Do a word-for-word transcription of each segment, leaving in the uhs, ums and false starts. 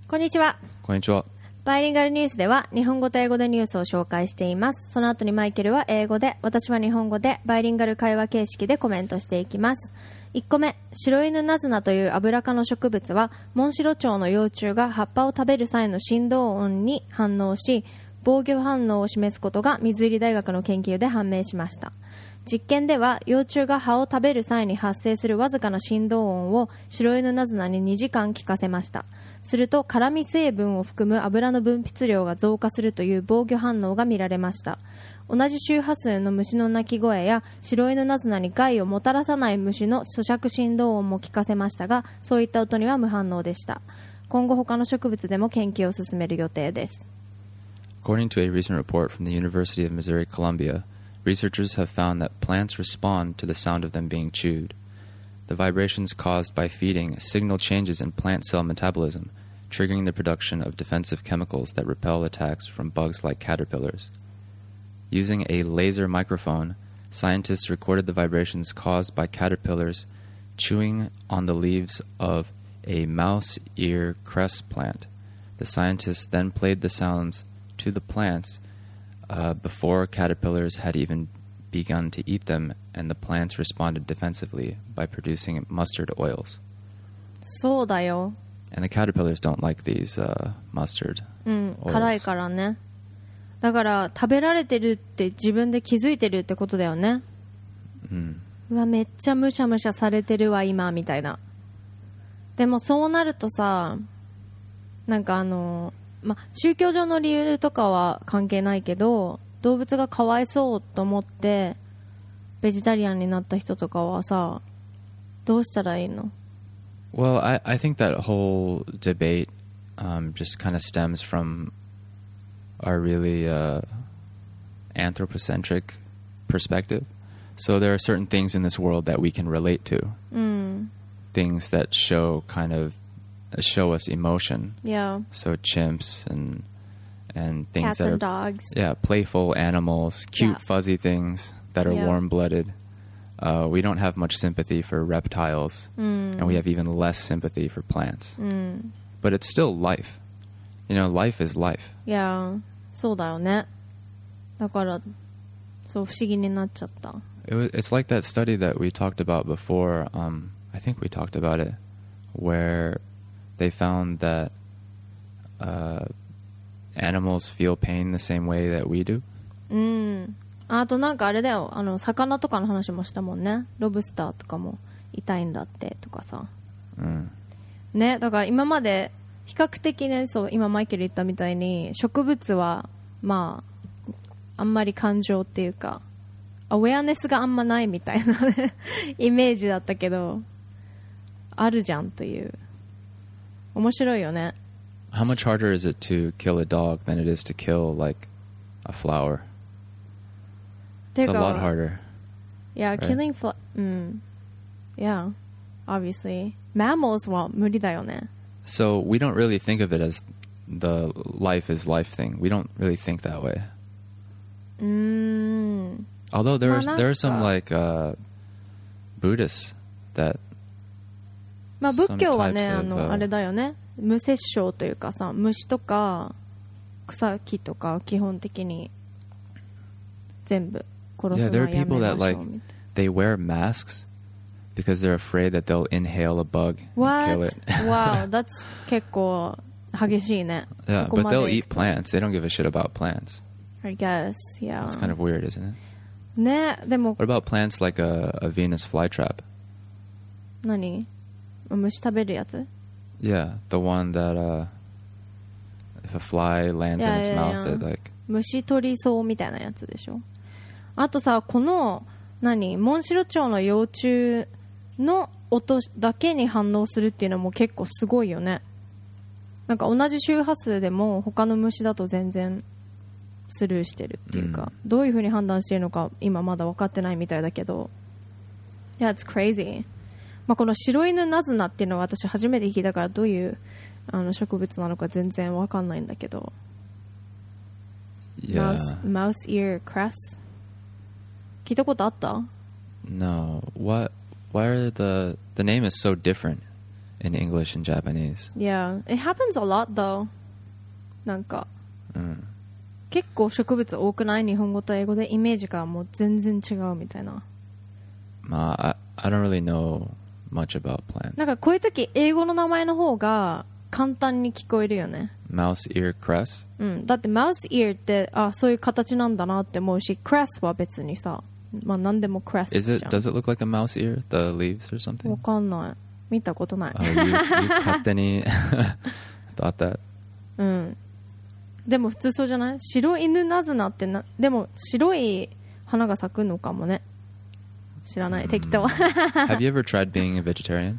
こんにちは。 こんにちは。 バイリンガルニュースでは日本語と英語でニュースを紹介しています。その後にマイケルは英語で、私は日本語でバイリンガル会話形式でコメントしていきます。いっこめ、白犬ナズナというアブラ科の植物はモンシロチョウの幼虫が葉っぱを食べる際の振動音に反応し、防御反応を示すことが水入大学の研究で判明しました。実験では幼虫が葉を食べる際に発生するわずかな振動音を白犬ナズナににじかん聞かせました。すると辛味成分を含む油の分泌量が増加するという防御反応が見られました。同じ周波数の虫の鳴き声や白犬ナズナに害をもたらさない虫の咀嚼振動音も聞かせましたが、そういった音には無反応でした。今後他の植物でも研究を進める予定です。 According to a recent report from the University of Missouri Columbia, researchers have found that plants respond to the sound of them being chewed. The vibrations caused by feeding signal changes in plant cell metabolism, triggering the production of defensive chemicals that repel attacks from bugs like caterpillars. Using a laser microphone, scientists recorded the vibrations caused by caterpillars chewing on the leaves of a mouse ear cress plant. The scientists then played the sounds to the plants uh, before caterpillars had even begun to eat them, and the plants responded defensively by producing mustard oils. そうだよ。 And the caterpillars don't like these uh, mustard うん、 oils. 辛いからね。だから食べられてるって自分で気づいてるってことだよね。 うん、 うわ、めっちゃむしゃむしゃされてるわ今みたいな。でもそうなるとさ、なんかあの、ま、宗教上の理由とかは関係ないけど、動物がかわいそうと思ってベジタリアンになった人とかはさ、どうしたらいいの？ Well, I, I think that whole debate um, just kind of stems from our really uh, anthropocentric perspective. So there are certain things in this world that we can relate to. うん。 Things that show kind of show us emotion. Yeah. So chimps and and things Cats that and are dogs. yeah, playful animals, cute Yeah. fuzzy things that are Yeah. warm-blooded. Uh, we don't have much sympathy for reptiles, うん。 and we have even less sympathy for plants. うん。 But it's still life. You know, life is life. いや、そうだよね。だからそう不思議になっちゃった。 It was, it's like that study that we talked about before. Um, I think we talked about it, where they found that uh, animals feel pain the same way that we do. うん。あとなんかあれだよ、あの魚とかの話もしたもんね。ロブスターとかも痛いんだってとかさ。 うん。 ね、だから今まで比較的ね、そう今マイケル言ったみたいに植物はまああんまり感情っていうかアウェアネスがあんまないみたいなねイメージだったけど、あるじゃんという。面白いよね。 How much harder is it to kill a dog than it is to kill like a flower? て It's いう a lot か harder. Yeah, right? killing fl- うん Yeah, obviously mammals は無理だよね。 So we don't really think of it as the life is life thing. We don't really think that way. うーん Although there are Ma, there are some nanka- like uh, Buddhists that まあ仏教はね、 Some types of, あの、 uh, あれだよね、無殺生というかさ、虫とか草木とか基本的に全部殺 yeah, す there の are はやめ people ま that しょ like うみたい they wear masks because they're afraid that they'll inhale a bug な。 and kill What? it. Wow, that's 結構激しいね。 Yeah, そこ but まで they'll 行 eat くと plants. They don't give a shit about plants. I guess, yeah. It's kind of weird, isn't it? ね、でも What about plants like a, a Venus flytrap? 何？虫食べるやつ？ Yeah, the one that uh, if a fly lands Yeah, in its yeah, mouth, yeah. it like 虫取り草みたいなやつでしょ。あとさ、この何モンシロチョウの幼虫の音だけに反応するっていうのも結構すごいよね。なんか同じ周波数でも他の虫だと全然スルーしてるっていうか、 うん、 どういう風に判断しているのか今まだ分かってないみたいだけど、 Yeah, it's crazy。まあ、この白犬ナズナっていうのは私初めて聞いたからどういうあの植物なのか全然分かんないんだけど、 yeah. Mouse, mouse ear cress 聞いたことあった？ No, what? Why are the the name is so different? in English and Japanese. Yeah, it happens a lot though. なんか、うん、結構植物多くない？日本語と英語でイメージがもう全然違うみたいな。 まあ、I, I don't really know much about plants. なんかこういう時英語の名前の方が簡単に聞こえるよね。 Mouse ear cress? うん、だって mouse ear ってあそういう形なんだなって思うし、cress は別にさ、まあ何でも cress じゃん。 Is it, does it look like a mouse ear? The leaves or something? わかんない。見たことない。 Oh, you, you 勝手に thought that? うん。でも普通そうじゃない？白犬ナズナってな、でも白い花が咲くのかもね。知らない、適当。 Have you ever tried being a vegetarian?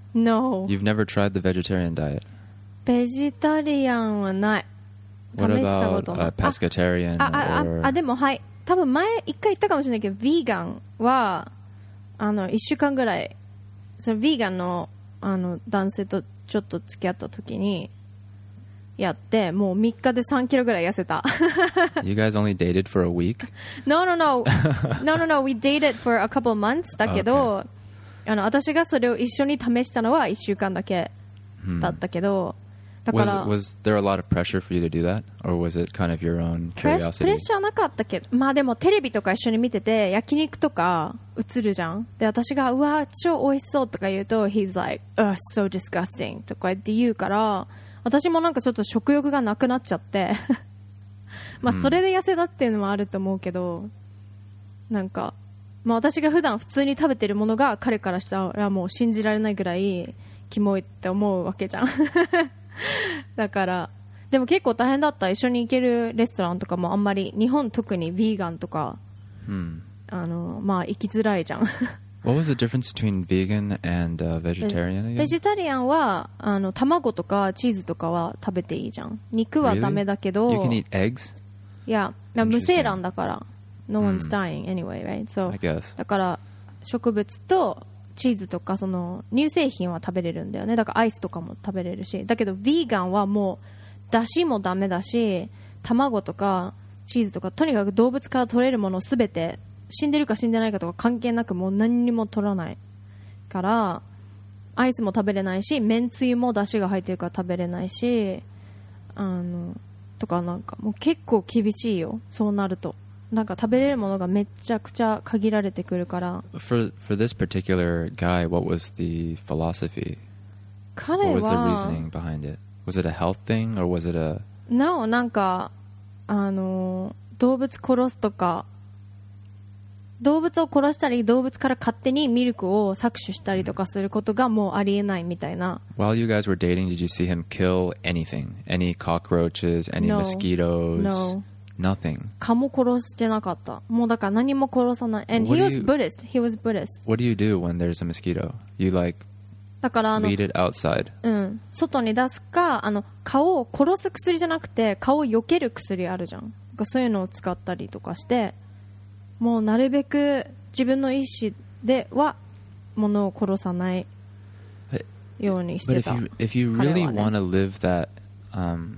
No. You've never tried the vegetarian diet? ベジタリアンはない。試 What したこと about ない。 a pescatarian? あああ or... あでもはい多分前一回言ったかもしれないけど、ヴィーガンはあの一週間ぐらいそのヴィーガンのあの男性とちょっと付き合った時にやってもうみっかでさんキロぐらい痩せた。 You guys only dated for a week? No, no, no. No, no, no. We dated for a couple of months だけど、okay. あの私がそれを一緒に試したのはいっしゅうかんだけだったけど、だから was, was there a lot of pressure for you to do that? Or was it kind of your own curiosity? プレッシャーなかったけど、まあでもテレビとか一緒に見てて焼肉とか映るじゃん。で私がうわ超美味しそうとか言うと He's like, oh, so disgusting とか言って言うから私もなんかちょっと食欲がなくなっちゃってまあそれで痩せたっていうのもあると思うけど、なんかまあ私が普段普通に食べてるものが彼からしたらもう信じられないぐらいキモいって思うわけじゃん。だからでも結構大変だった。一緒に行けるレストランとかもあんまり日本特にヴィーガンとか、うん、あのまあ行きづらいじゃん。 What was the difference between vegan and、uh, vegetarian again? ベジタリアンはあの卵とかチーズとかは食べていいじゃん。肉はダメだけど。 Really? You can eat eggs? いや、無精卵だから。No one's dying anyway, right? So, I guess. だから植物とチーズとかその乳製品は食べれるんだよね。だからアイスとかも食べれるし。だけどヴィーガンはもうだしもダメだし、卵とかチーズとかとにかく動物から取れるものすべて死んでるか死んでないかとか関係なくもう何にも取らないからアイスも食べれないし、めんつゆも出汁が入ってるから食べれないし、あのとかなんかもう結構厳しいよ。そうなるとなんか食べれるものがめちゃくちゃ限られてくるから。 For, for this particular guy, what was the philosophy? 彼は What was the reasoning behind it? Was it a health thing or was it a... No, なんかあの動物殺すとか動物を殺したり動物から勝手にミルクを搾取したりとかすることがもうありえないみたいな。 While you guys were dating, did you see him kill anything? Any cockroaches? Any no, mosquitoes? No. Nothing. 蚊も殺してなかった。もうだから何も殺さない。And he was Buddhist. He was Buddhist. What do you do when there's a mosquito? You like だからあの lead it outside. うん。外に出すか、あの蚊を殺す薬じゃなくて蚊を避ける薬あるじゃん。そういうのを使ったりとかして。もうなるべく自分の意思では物を殺さないようにしてた。 But if you, if you really want to live that, um,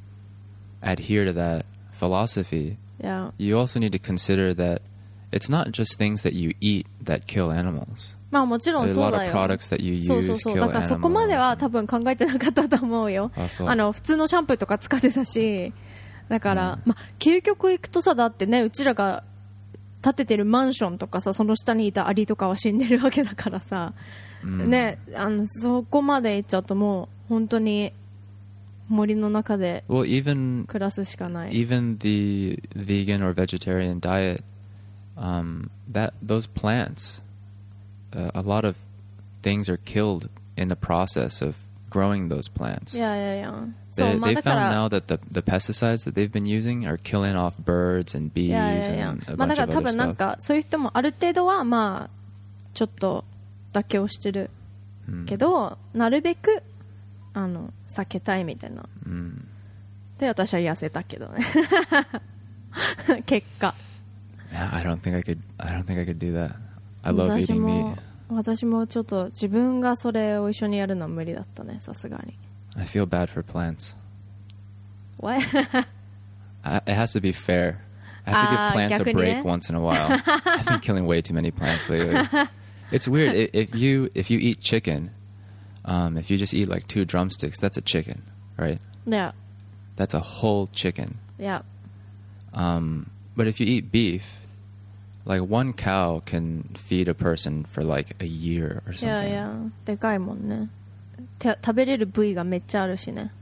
adhere to that philosophy, yeah. you also need to consider that it's not just things that you eat that kill animals. まあもちろんそうだよ。 A lot of products that you use そうそうそう。 kill だからそこまでは多分考えてなかったと思うよ。 あ、そう。 あの普通のシャンプーとか使ってたし、だから、うん、まあ究極行くとさ、だってね、うちらが建ててるマンションとかさ、その下にいたアリとかは死んでるわけだからさ、うん、ね、あのそこまで行っちゃうともう本当に森の中で暮らすしかない。 Well, even, even the vegan or vegetarian diet, um, that those plants, uh, a lot of things are killed in the process of growing those plants. Yeah, yeah, yeah. They, so, they found now that the, the pesticides that they've been using are killing off birds and bees yeah, yeah, yeah. and a bunch of other stuff. まあだから多分なんかそういう人もある程度はまあちょっと妥協してるけど、うん、なるべくあの避けたいみたいな、うん、で私は痩せたけどね結果 yeah, I don't think I could I don't think I could do that. I love eating meat. 私もちょっと自分がそれを一緒にやるのは無理だったね、さすがに。 I feel bad for plants. What? I, it has to be fair. I have to give plants a break once in a while. I've been killing way too many plants lately. It's weird. If you if you eat chicken, Um, if you just eat like two drumsticks, that's a chicken, right? Yeah. That's a whole chicken. Yeah. Um, but if you eat beef, like one cow can feed a person for like a year or something. いやいや、でかいもんね。て食べれる部位がめっちゃあるしね。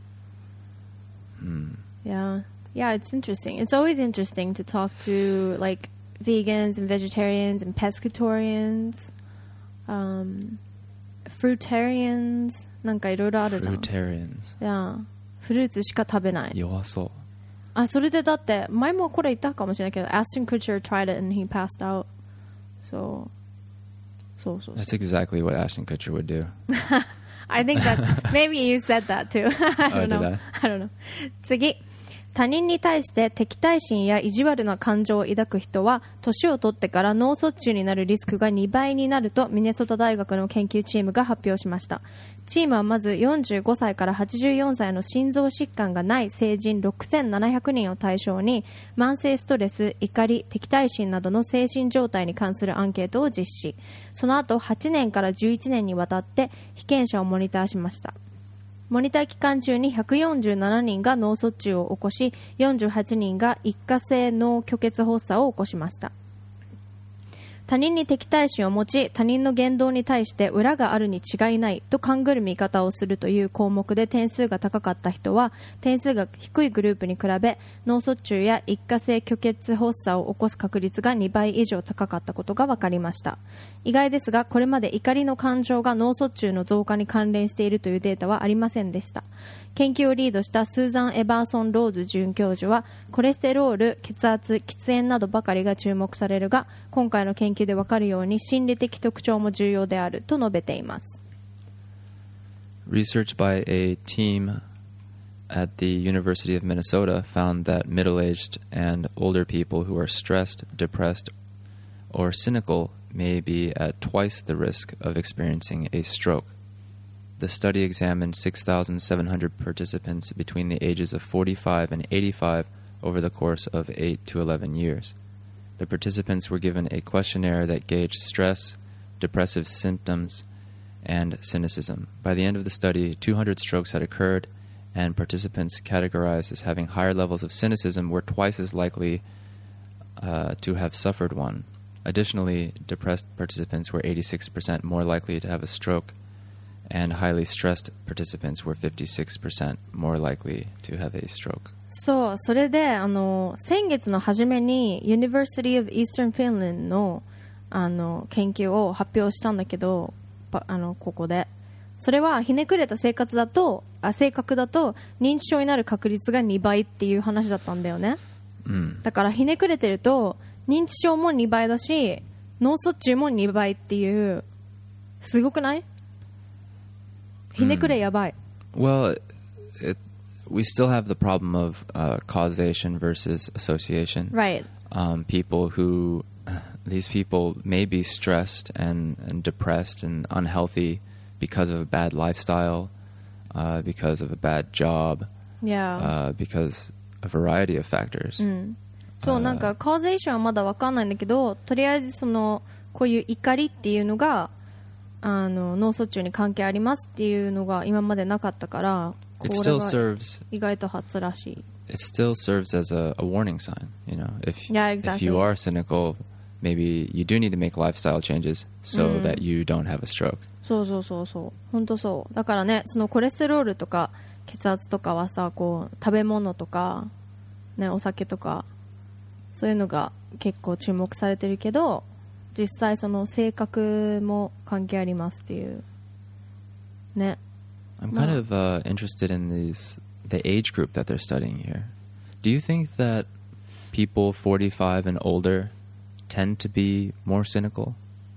Hmm. Yeah. Yeah, it's interesting. It's always interesting to talk to like vegans and vegetarians and pescatarians, um, fruitarians. なんかいろいろあるじゃん。 Fruitarians. Yeah. フルーツしか食べない。 弱そう。 あ、それでだって前もこれ言ったかもしれないけど Ashton Kutcher tried it and he passed out. So, そうそうそう。 That's exactly what Ashton Kutcher would do. I think that maybe you said that too. I don't know. Oh, did I? I don't know. 次。他人に対して敵対心や意地悪な感情を抱く人は年を取ってから脳卒中になるリスクがにばいになるとミネソタ大学の研究チームが発表しました。チームはまずよんじゅうごさいからはちじゅうよんさいの心臓疾患がない成人ろくせんななひゃくにんを対象に慢性ストレス、怒り、敵対心などの精神状態に関するアンケートを実施。その後はちねんからじゅういちねんにわたって被験者をモニターしました。モニター期間中にひゃくよんじゅうななにんが脳卒中を起こし、よんじゅうはちにんが一過性脳虚血発作を起こしました。他人に敵対心を持ち、他人の言動に対して裏があるに違いないと勘ぐる見方をするという項目で点数が高かった人は、点数が低いグループに比べ脳卒中や一過性虚血発作を起こす確率がにばい以上高かったことが分かりました。意外ですが、これまで怒りの感情が脳卒中の増加に関連しているというデータはありませんでした。研究をリードしたスーザン・エバーソン・ローズ准教授は、コレステロール、血圧、喫煙などばかりが注目されるが、今回の研究で分かるように心理的特徴も重要であると述べています。 Research by a team at the University of Minnesota found that middle-aged and older people who are stressed, depressed, or cynical may be at twice the risk of experiencing a stroke. The study examined six thousand seven hundred participants between the ages of forty-five and eighty-five over the course of eight to eleven years. The participants were given a questionnaire that gauged stress, depressive symptoms, and cynicism. By the end of the study, two hundred strokes had occurred, and participants categorized as having higher levels of cynicism were twice as likely uh, to have suffered one. Additionally, depressed participants were eighty-six percent more likely to have a stroke, and highly stressed participants were fifty-six percent more likely to have a stroke. そう、それであの先月の初めに University of Eastern Finland の、あの研究を発表したんだけど、あのここでそれはひねくれた生活だとあ性格だと認知症になる確率がにばいっていう話だったんだよね、 うん、 だからひねくれてると認知症もにばいだし脳卒中もにばいっていうすごくない？ひねくれやばい。 Well, it, we still have the problem of uh, causation versus association. Right. Um, people who, these people may be stressed and, and depressed and unhealthy because of a bad lifestyle, uh, because of a bad job, yeah. uh, because a variety of factors. うん、そう、なんかカーゼーションはまだ分かんないんだけど、とりあえずそのこういう怒りっていうのがあの脳卒中に関係ありますっていうのが今までなかったから、これは意外と初らしい。 It still serves as a, a warning sign, you know. If, yeah, exactly. if you are cynical, maybe you do need to make lifestyle changes so、うん、that you don't have a stroke. そうそうそうそう、本当そう。だからね、そのコレステロールとか血圧とかはさ、こう食べ物とかね、お酒とかそういうのが結構注目されてるけど、実際その性格も関係ありますっていうね。 I'm kind of uh, interested in these the age group that they're studying here. Do you think that people forty-five and older tend to be more cynical?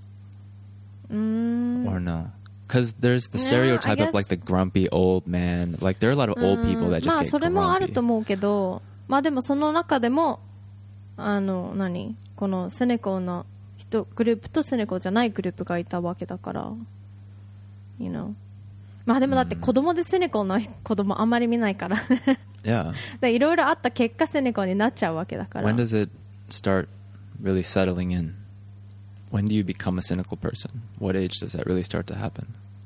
Mm. Or no? Because there's the stereotype yeah, of like the grumpy old man. Like there are a lot of old people that just get grumpy. まあそれもあると思うけど、まあでもその中でもあの何このセネコな人グループとセネコじゃないグループがいたわけだから、you know。まあでもだって子供でセネコの子供あんまり見ないから。 Yeah. いろいろあった結果セネコになっちゃうわけだから。 When does it start really settling in? When do you become a cynical person? What age does that really start to happen? うん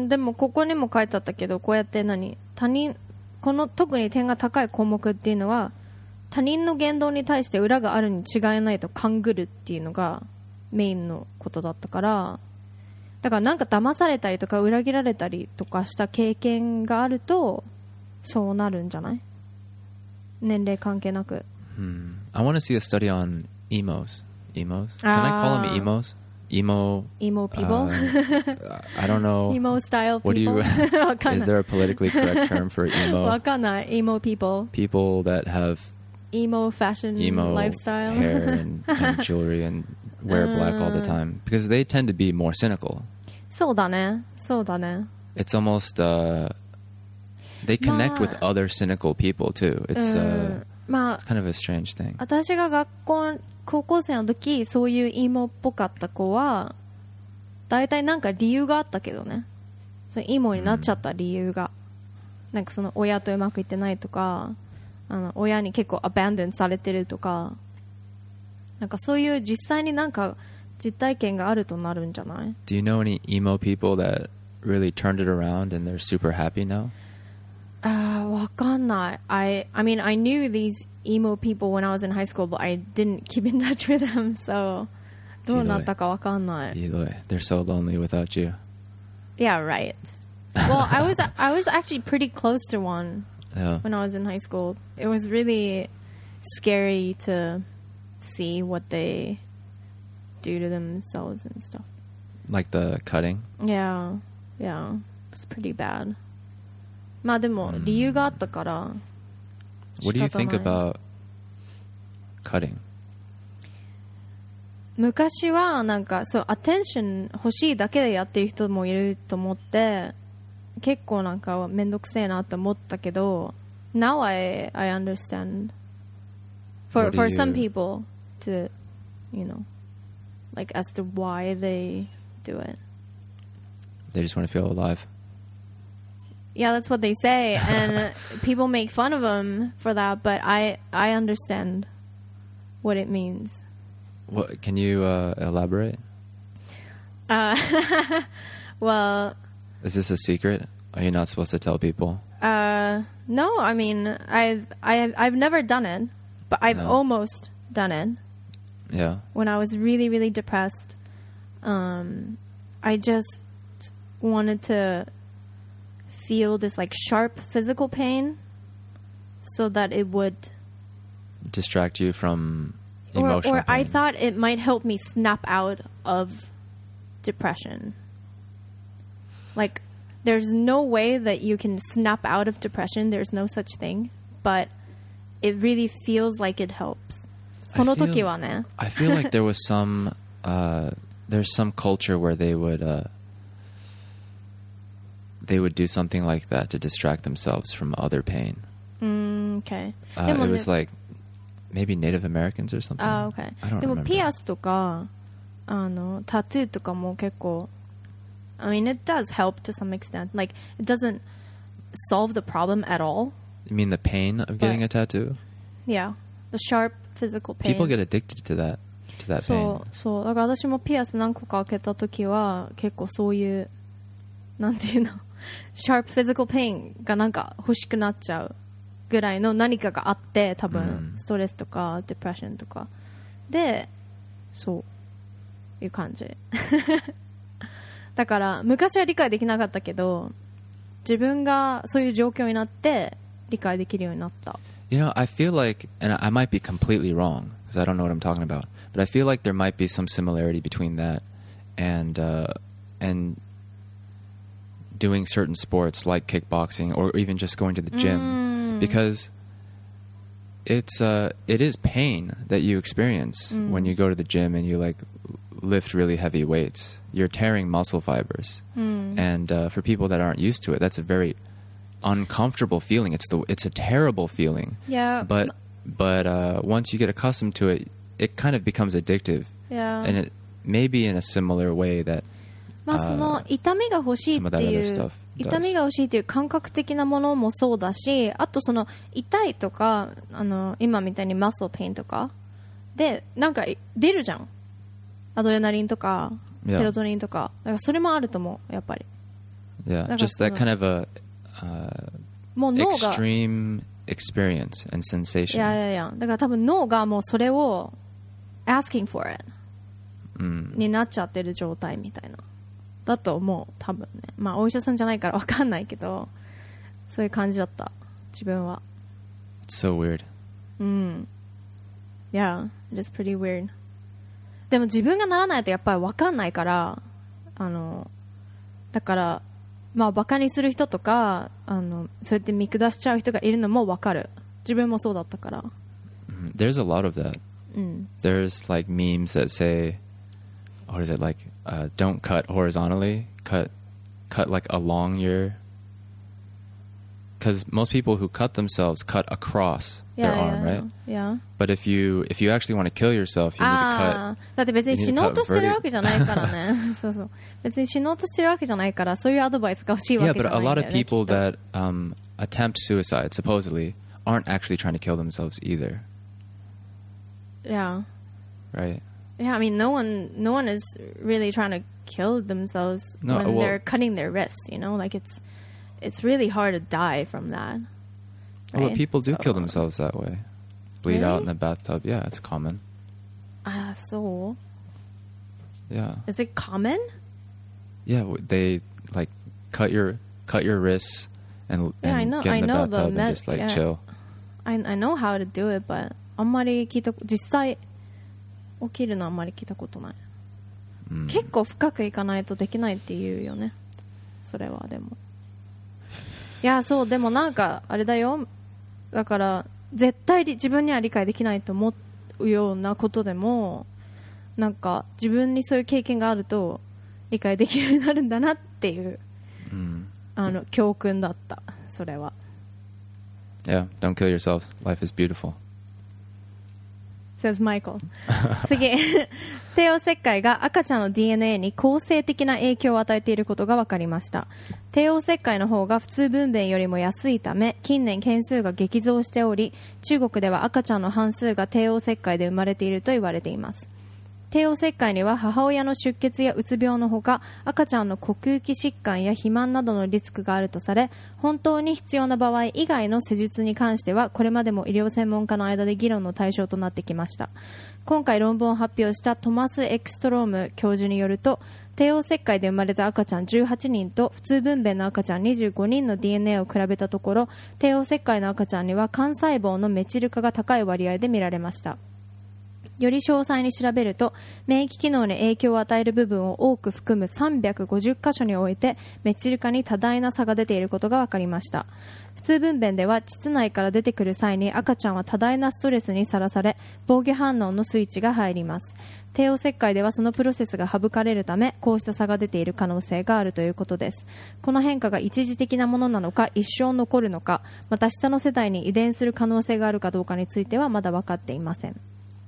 んでもここにも書いてあったけど、こうやって何他人この特に点が高い項目っていうのは他人の言動に対して裏があるに違いないと勘ぐるっていうのがメインのことだったから、だからなんか騙されたりとか裏切られたりとかした経験があるとそうなるんじゃない？年齢関係なく。 Hmm. I want to see a study on emos. Emos? Can I call them emos? Emo. Emo people? Uh, I don't know. Emo style people? What do you? わかん Is ない。 there a politically correct term for わ emo? かんない。Emo people. People that have Emo fashion emo lifestyle. hair and, and jewelry and wear black all the time because they tend to be more cynical. そうだね。そうだね。 It's almost uh, they connect with まあ other cynical people too. It's う uh, んまあ it's kind of a strange thing. 私が学校高校生の時そういうイモっぽかった子は大体なんか理由があったけどね。そのイモになっちゃった理由が、なんかその親とうまくいってないとか、あの親に結構アバンドンされてるとか、なんかそういう実際になんか実体験があるとなるんじゃない？ Do you know any emo people that really turned it around and they're super happy now? ああ、わかんない。I, I mean, I knew these emo people when I was in high school, but I didn't keep in touch with them, so どうなったかわかんない。 Eloy, they're so lonely without you. Yeah, right. Well, I was I was actually pretty close to one Yeah. when I was in high school. It was really scary to see what they do to themselves and stuff. Like the cutting? Yeah, yeah, it's pretty bad. まあでも理由があったから。 What do you 仕方ない。 think about cutting? 昔はなんかそうアテンション欲しいだけでやってる人もいると思って結構なんかめんどくせえなって思ったけど Now I, I understand for, What do for you- some people to you know like as to why they do it. They just want to feel alive. Yeah, that's what they say and people make fun of them for that, but I, I understand what it means. What, can you uh, elaborate? Uh, well, Is this a secret? Are you not supposed to tell people? Uh, no, I mean, I've I've I've never done it, but I've No. almost done it Yeah. when I was really really depressed. Um, I just wanted to feel this like sharp physical pain, so that it would, Distract you from or emotional or I pain. thought it might help me snap out of depression. Like, there's no way that you can snap out of depression. There's no such thing. But it really feels like it helps. その時はね。 I feel like there was some uh, there's some culture where they would uh, they would do something like that to distract themselves from other pain. Mm, okay. Uh, でも it ね was like maybe Native Americans or something. あ、okay. I don't でも remember. ピアスとかあのタトゥーとかも結構 I mean it does help to some extent. Like it doesn't solve the problem at all. You mean the pain of getting But- a tattoo? Yeah. The sharp physical pain. People get addicted to that to that そ pain. うそうだから私もピアス何個か開けた時は結構そういうなんていうのsharp physical pain がなんか欲しくなっちゃうぐらいの何かがあって多分、 うんストレスとかデプレッションとかでそういう感じだから昔は理解できなかったけど自分がそういう状況になって理解できるようになった。 You know, I feel like, and I might be completely wrong because I don't know what I'm talking about, but I feel like there might be some similarity between that and uh, and doing certain sports like kickboxing or even just going to the gym, because it's uh, it is pain that you experience when you go to the gym and you like lift really heavy weights. You're tearing muscle fibers, and uh, for people that aren't used to it, that's a very uncomfortable feeling. It's the it's a terrible feeling. Yeah. But but uh, once you get accustomed to it, it kind of becomes addictive, Yeah. and it maybe in a similar way that まあその痛みが欲しいって some of that い other う stuff does. 痛みが欲しいっていう感覚的なものもそうだし、あとその痛いとかあの今みたいにマッスルペインとかでなんか出るじゃん。アドレナリンとか Yeah. セロトニンとか、だからそれもあると思うやっぱり。 Yeah, だから just that kind of a uh, もう脳が extreme experience and い sensation. やいやいやだから多分脳がもうそれを asking for it、 うん、 になっちゃってる状態みたいなだと思う多分ね。まあお医者さんじゃないから分かんないけどそういう感じだった自分は。 It's so weird. うん Yeah, it is pretty weird. でも自分がならないとやっぱり分かんないからあのだからまあバカにする人とかあのそうやって見下しちゃう人がいるのも分かる。自分もそうだったから。 There's a lot of that. うん、 There's like memes that say, what is it like? Uh, don't cut horizontally. Cut, cut like along your. Because most people who cut themselves cut across their yeah, arm, yeah, right? Yeah. But if you if you actually want to kill yourself, you need to あ cut. だって別に死のうとしてるわけじゃないからね。そうそう。別に死のうとしてるわけじゃないからそういうアドバイスが欲しいわ Yeah, けじ but ゃ a ないんだ lot よ of ね。 people きっと that um, attempt suicide supposedly aren't actually trying to kill themselves either, Yeah. right? Yeah, I mean, no one, no one is really trying to kill themselves No, when well- they're cutting their wrists. You know, like it's, it's really hard to die from that. Oh, but right? people do So- kill themselves that way. Bleed out Really? in a bathtub. Yeah, it's common. Ah, so Yeah, is it common? yeah. w- They like cut your cut your wrists and, Yeah, I and know- get I in the know the bathtub and med- just like yeah. chill. I I know how to do it, but あんまり聞いた実際起きるのあんまり聞いたことない。 Mm. 結構深くいかないとできないって言うよね。それはでも。いやそうでもなんかあれだよ。だから絶対に自分には理解できないと思うようなことでもなんか自分にそういう経験があると理解できるようになるんだなっていう、 Mm. あの教訓だったそれは。 Yeah, don't kill yourselves. Life is beautiful. says Michael 次帝王切開が赤ちゃんの ディーエヌエー に構成的な影響を与えていることが分かりました。帝王切開の方が普通分娩よりも安いため近年件数が激増しており中国では赤ちゃんの半数が帝王切開で生まれていると言われています。帝王切開には母親の出血やうつ病のほか赤ちゃんの呼吸器疾患や肥満などのリスクがあるとされ本当に必要な場合以外の施術に関してはこれまでも医療専門家の間で議論の対象となってきました。今回論文を発表したトマス・エクストローム教授によると帝王切開で生まれた赤ちゃんじゅうはちにんと普通分娩の赤ちゃんにじゅうごにんの ディーエヌエー を比べたところ帝王切開の赤ちゃんには幹細胞のメチル化が高い割合で見られました。より詳細に調べると免疫機能に影響を与える部分を多く含むさんびゃくごじゅっかしょにおいてメチル化に多大な差が出ていることが分かりました。普通分娩では膣内から出てくる際に赤ちゃんは多大なストレスにさらされ防御反応のスイッチが入ります。帝王切開ではそのプロセスが省かれるためこうした差が出ている可能性があるということです。この変化が一時的なものなのか一生残るのかまた下の世代に遺伝する可能性があるかどうかについてはまだ分かっていません。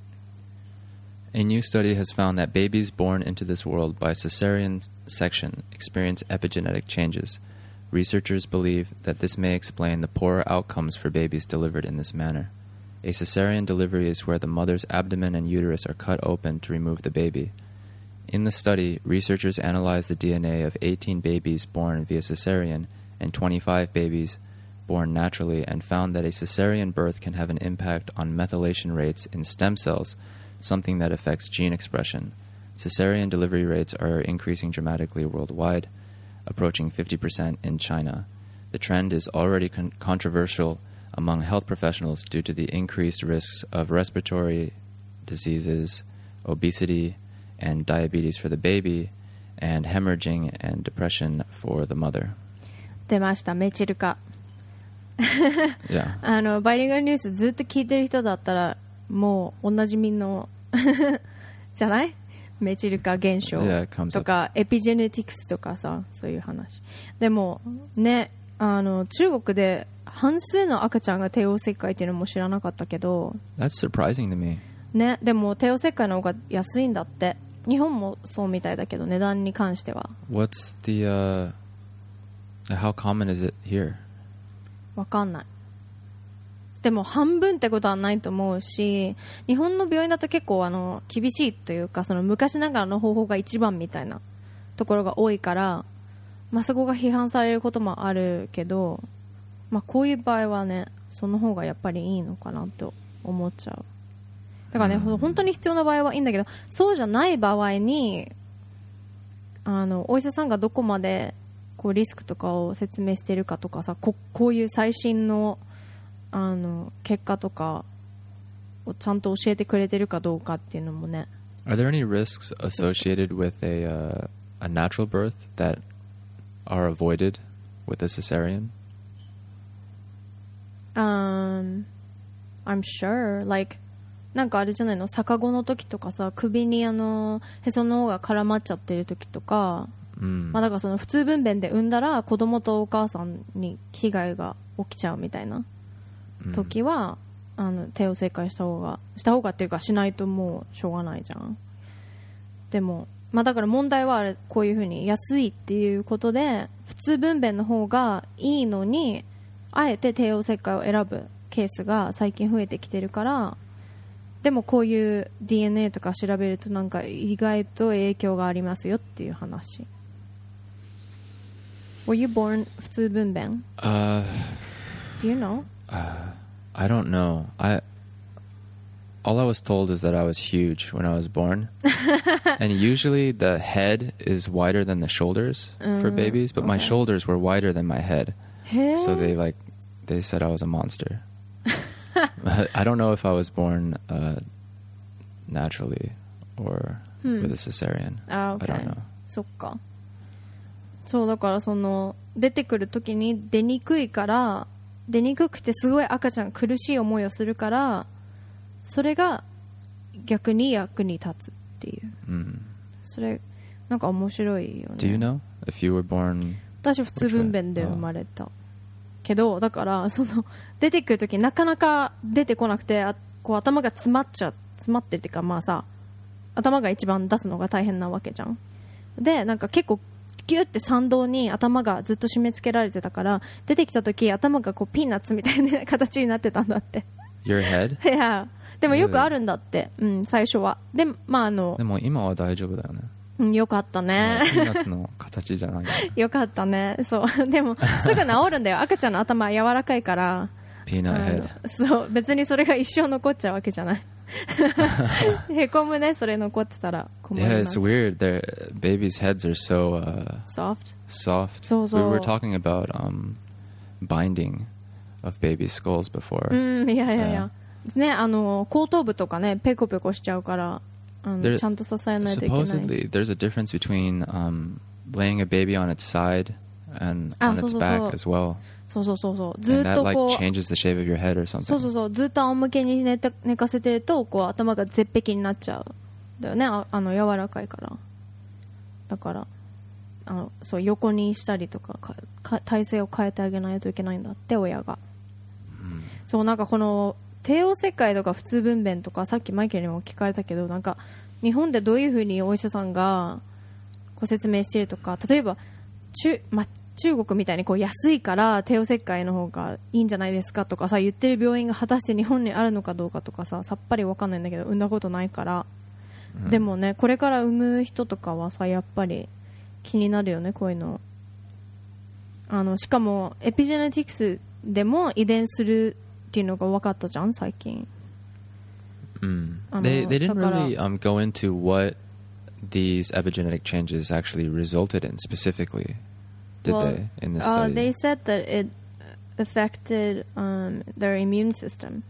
A new study has found that babies born into this world by cesarean section experience epigenetic changes. Researchers believe that this may explain the poorer outcomes for babies delivered in this manner. A cesarean delivery is where the mother's abdomen and uterus are cut open to remove the baby. In the study, researchers analyzed the D N A of eighteen babies born via cesarean and twenty-five babies born naturally and found that a cesarean birth can have an impact on methylation rates in stem cells, something that affects gene expression. Cesarean delivery rates are increasing dramatically worldwide, approaching fifty percent in China. The trend is already con- controversial among health professionals due to the increased risks of respiratory diseases, obesity, and diabetes for the baby, and hemorrhaging and depression for the mother. 出ましたメチル化。 Yeah. あのバイリンガルニュースずっと聞いてる人だったらもうおなじみのじゃないメチル化現象 Yeah, it comes とかエピジェネティクスとかさそういう話でもねあの中国で半数の赤ちゃんが帝王切開っていうのも知らなかったけど That's surprising to me. ねでも帝王切開の方が安いんだって日本もそうみたいだけど値段に関しては What's the, uh, how common is it here? わかんないでも半分ってことはないと思うし日本の病院だと結構あの厳しいというかその昔ながらの方法が一番みたいなところが多いからまあ、そこが批判されることもあるけど、まあ、こういう場合はねその方がやっぱりいいのかなと思っちゃう。だからね、うん、本当に必要な場合はいいんだけど、そうじゃない場合にあのお医者さんがどこまでこうリスクとかを説明しているかとかさ、 こ, こういう最新の、 あの結果とかをちゃんと教えてくれてるかどうかっていうのもね。 Are there any risks associated with a, uh, a natural birth that are avoided with a cesarean? Um, I'm sure. Like, なんかあれじゃないの、逆子の時とかさ、首にあのへその方が絡まっちゃってる時とか、うん、まあだからその普通分娩で産んだら子供とお母さんに危害が起きちゃうみたいな時は、うん、あの帝王切開した方がした方がっていうかしないともうしょうがないじゃん。でもまあだから問題はあれこういう風に安いっていうことで普通分娩の方がいいのにあえて帝王切開を選ぶケースが最近増えてきてるから、でもこういう ディーエヌエー とか調べるとなんか意外と影響がありますよっていう話。 Were you born 普通分娩? Uh, Do you know? Uh, I don't know. I all I was told is that I was huge when I was born, and usually the head is wider than the shoulders uh, for babies, but okay. my shoulders were wider than my head, so they like they said I was a monster. I don't know if I was born uh, naturally or hmm. with a cesarean. Ah, okay. I don't know. そっか。そうだからその出てくる時に出にくいから出にくくてすごい赤ちゃん苦しい思いをするからそれが逆に役に立つっていう。うん、それなんか面白いよね。 Do you know if you were born? 私普通分娩で生まれた。けどだからその出てくるときなかなか出てこなくてあこう頭が詰まっちゃ詰まってるっていうかまあさ頭が一番出すのが大変なわけじゃん。でなんか結構ギュって参道に頭がずっと締め付けられてたから出てきたとき頭がこうピーナッツみたいな形になってたんだって。 Your head? いやでもよくあるんだって、うん、最初は。でまああのでも今は大丈夫だよね。 うん、よかったね。 ピーナッツの形じゃない。 よかったね。そうでもすぐ治るんだよ。赤ちゃんの頭柔らかいから。 ピーナッツヘッド。 そう別にそれが一生残っちゃうわけじゃない。へこむねそれ残ってたら困ります。 Yeah, it's weird. Their babies' heads are so uh, soft. Soft. そうそう。 We were talking about um, binding of baby skulls before. うんいやいやいや。Uh, ねあの後頭部とかねペコペコしちゃうから。 There, ちゃんと支えないといけないし supposedly, there's a difference between um, laying a baby on its side and on its back as well. そうそうそうそう。ずっとこう and that like changes the shape of your head or something. そうそうそう。ずっと仰向けに 寝, た寝かせてるとこう頭が絶壁になっちゃう。だよね。あ, あの柔らかいから。だからあのそう横にしたりとかかか体勢を変えてあげないといけないんだって親が。うん、そうなんかこの帝王切開とか普通分娩とかさっきマイケルにも聞かれたけどなんか日本でどういう風にお医者さんがご説明しているとか例えば 中,、ま、中国みたいにこう安いから帝王切開の方がいいんじゃないですかとかさ言ってる病院が果たして日本にあるのかどうかとかささっぱり分かんないんだけど産んだことないから、うん、でもねこれから産む人とかはさやっぱり気になるよねこういうの。あのしかもエピジェネティクスでも遺伝するっていうのが分かったじゃん最近。 Mm. They they didn't really um, go into what these epigenetic changes actually resulted in specifically, did well, they? In this uh, study, they said that it affected um, their immune system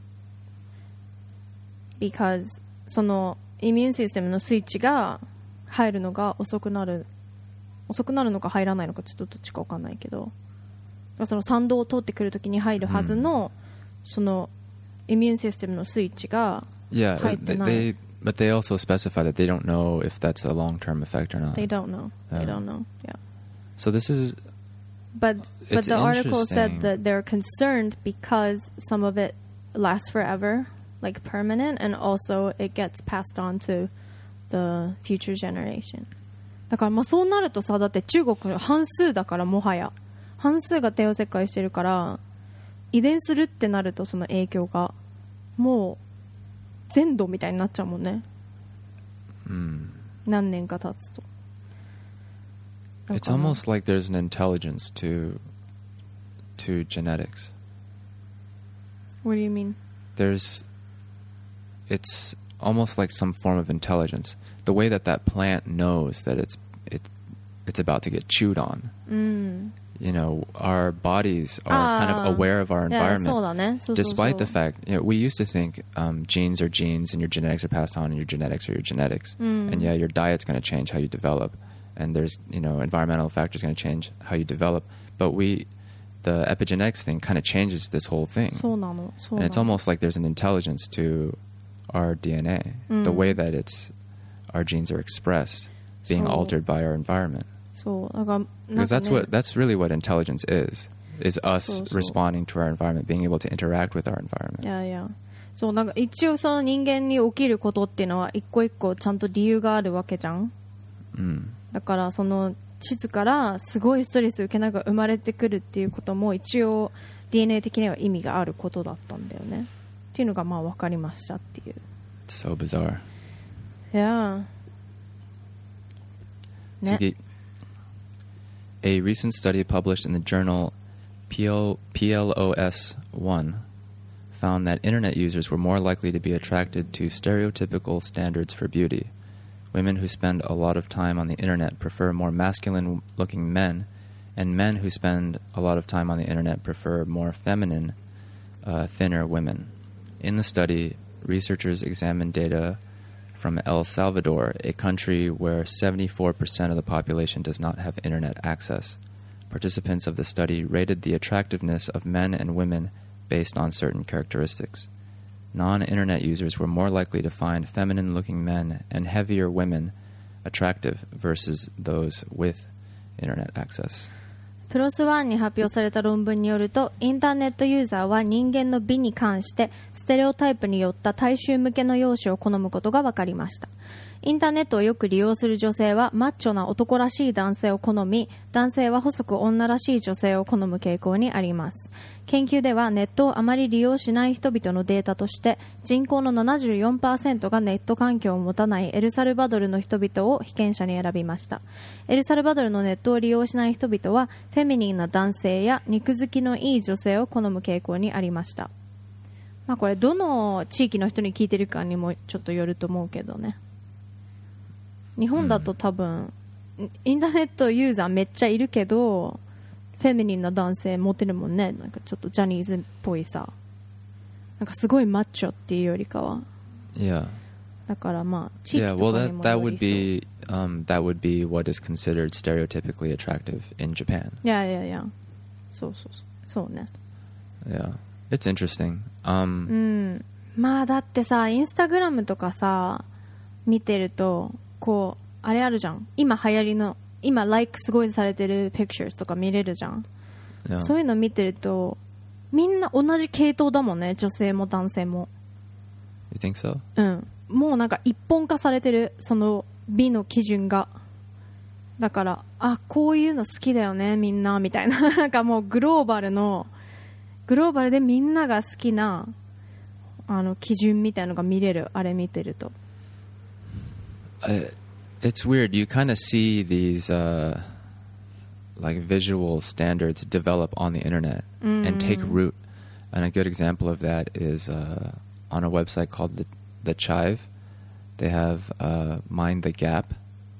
because そのイミューンシステムのスイッチが入るのが遅くなる遅くなるのか入らないのかちょっとどっちか分かんないけど、その参道を通ってくるときに入るはずの、mm. そのイミューンシステムのスイッチが Yeah, they, they, but they also specify that they don't know if that's a long-term effect or not. They don't know. They uh, don't know. Yeah. So this is. But but the article said that they're concerned because some of it lasts forever, like permanent, and also it gets passed on to the future generation. だからまあそうなるとさだって中国の半数だからもはや半数が帝王切開してるから遺伝するってなるとその影響がもう全土みたいになっちゃうもんね、うん、何年か経つと。 It's almost like there's an intelligence to to genetics. What do you mean? There's it's almost like some form of intelligence. The way that that plant knows that it's it it's about to get chewed on. Mm. You know, our bodies are Ah. kind of aware of our environment. そうだね。そうそうそう。 Despite the fact, you know, we used to think um, genes are genes and your genetics are passed on and your genetics are your genetics. Mm. And yeah, your diet's going to change how you develop. And there's, you know, environmental factors going to change how you develop. But we, the epigenetics thing kind of changes this whole thing. そうなの。そうなの。 And it's almost like there's an intelligence to our D N A. Mm. The way that it's, our genes are expressed, being So- altered by our environment. そう。だから、なん Because か that's ね what that's really what intelligence is. Is us So, so. responding to our environment, being able to interact with our environment. いやいや。そう、なんか一応その人間に起きることっていうのは一個一個ちゃんと理由があるわけじゃん。 Mm. だからその膣からすごいストレス受けながら生まれてくるっていうことも一応 ディーエヌエー 的には意味があることだったんだよねっていうのがまあ分かりましたっていう。 It's so bizarre. いやーね。 Sugi, a recent study published in the journal P L O S one found that internet users were more likely to be attracted to stereotypical standards for beauty. Women who spend a lot of time on the internet prefer more masculine-looking men, and men who spend a lot of time on the internet prefer more feminine, uh, thinner women. In the study, researchers examined data from El Salvador, a country where seventy-four percent of the population does not have internet access. Participants of the study rated the attractiveness of men and women based on certain characteristics. Non-internet users were more likely to find feminine-looking men and heavier women attractive versus those with internet access. プロスワンに発表された論文によると、インターネットユーザーは人間の美に関してステレオタイプによった大衆向けの容姿を好むことが分かりました。インターネットをよく利用する女性はマッチョな男らしい男性を好み、男性は細く女らしい女性を好む傾向にあります。研究ではネットをあまり利用しない人々のデータとして、人口の ななじゅうよんパーセント がネット環境を持たないエルサルバドルの人々を被験者に選びました。エルサルバドルのネットを利用しない人々はフェミニンな男性や肉付きのいい女性を好む傾向にありました。まあこれどの地域の人に聞いてるかにもちょっとよると思うけどね。日本だと多分、うん、インターネットユーザーめっちゃいるけどフェミニンな男性モテるもんね。なんかちょっとジャニーズっぽいさ、なんかすごいマッチョっていうよりかは。 Yeah. だからまあ地域 Yeah, と well かに that も that より would そう。 be um, that would be what is considered stereotypically attractive in Japan. いやいやいや、そうそうそうそうね。 Yeah. It's interesting. Um, うん。まあだってさ、インスタグラムとかさ見てるとこうあれあるじゃん。今流行りの今 like すごいされてる pictures とか見れるじゃん。 yeah. そういうの見てるとみんな同じ系統だもんね。女性も男性も。 You think so? うん。もうなんか一本化されてるその美の基準が。だからあこういうの好きだよねみんなみたいななんかもうグローバルのグローバルでみんなが好きなあの基準みたいなのが見れる。あれ見てると。 Uh, it's weird. You kind of see these uh, like visual standards develop on the internet mm. and take root. And a good example of that is uh, on a website called the the Chive. They have uh, Mind the Gap.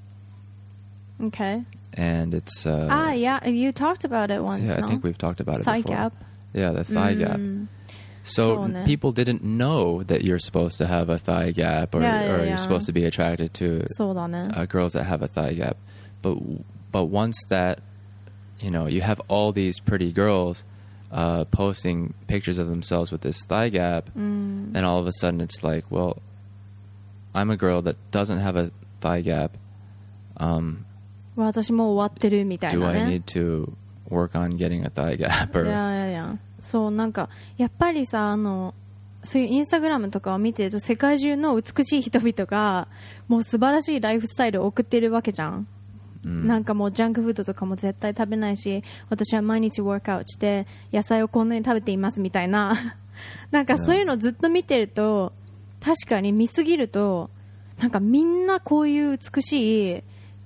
Okay. And it's uh, ah yeah, you talked about it once. yeah, no? I think we've talked about it Thigh before. gap. Yeah, the thigh mm. gap. So Sure, people didn't know that you're supposed to have a thigh gap, or, Yeah, yeah, or yeah. you're supposed to be attracted to そうだね。 uh, girls that have a thigh gap. But but once that, you know, you have all these pretty girls uh, posting pictures of themselves with this thigh gap, mm. and all of a sudden it's like, well, I'm a girl that doesn't have a thigh gap. Um, 私もう終わってるみたい do な I ね。 need to work on getting a thigh gap? Or いやいやいや、そうなんかやっぱりさあのそういうインスタグラムとかを見てると世界中の美しい人々がもう素晴らしいライフスタイルを送ってるわけじゃん。 うんなんかもうジャンクフードとかも絶対食べないし、私は毎日ワークアウトして野菜をこんなに食べていますみたいななんかそういうのずっと見てると確かに見すぎるとなんかみんなこういう美しい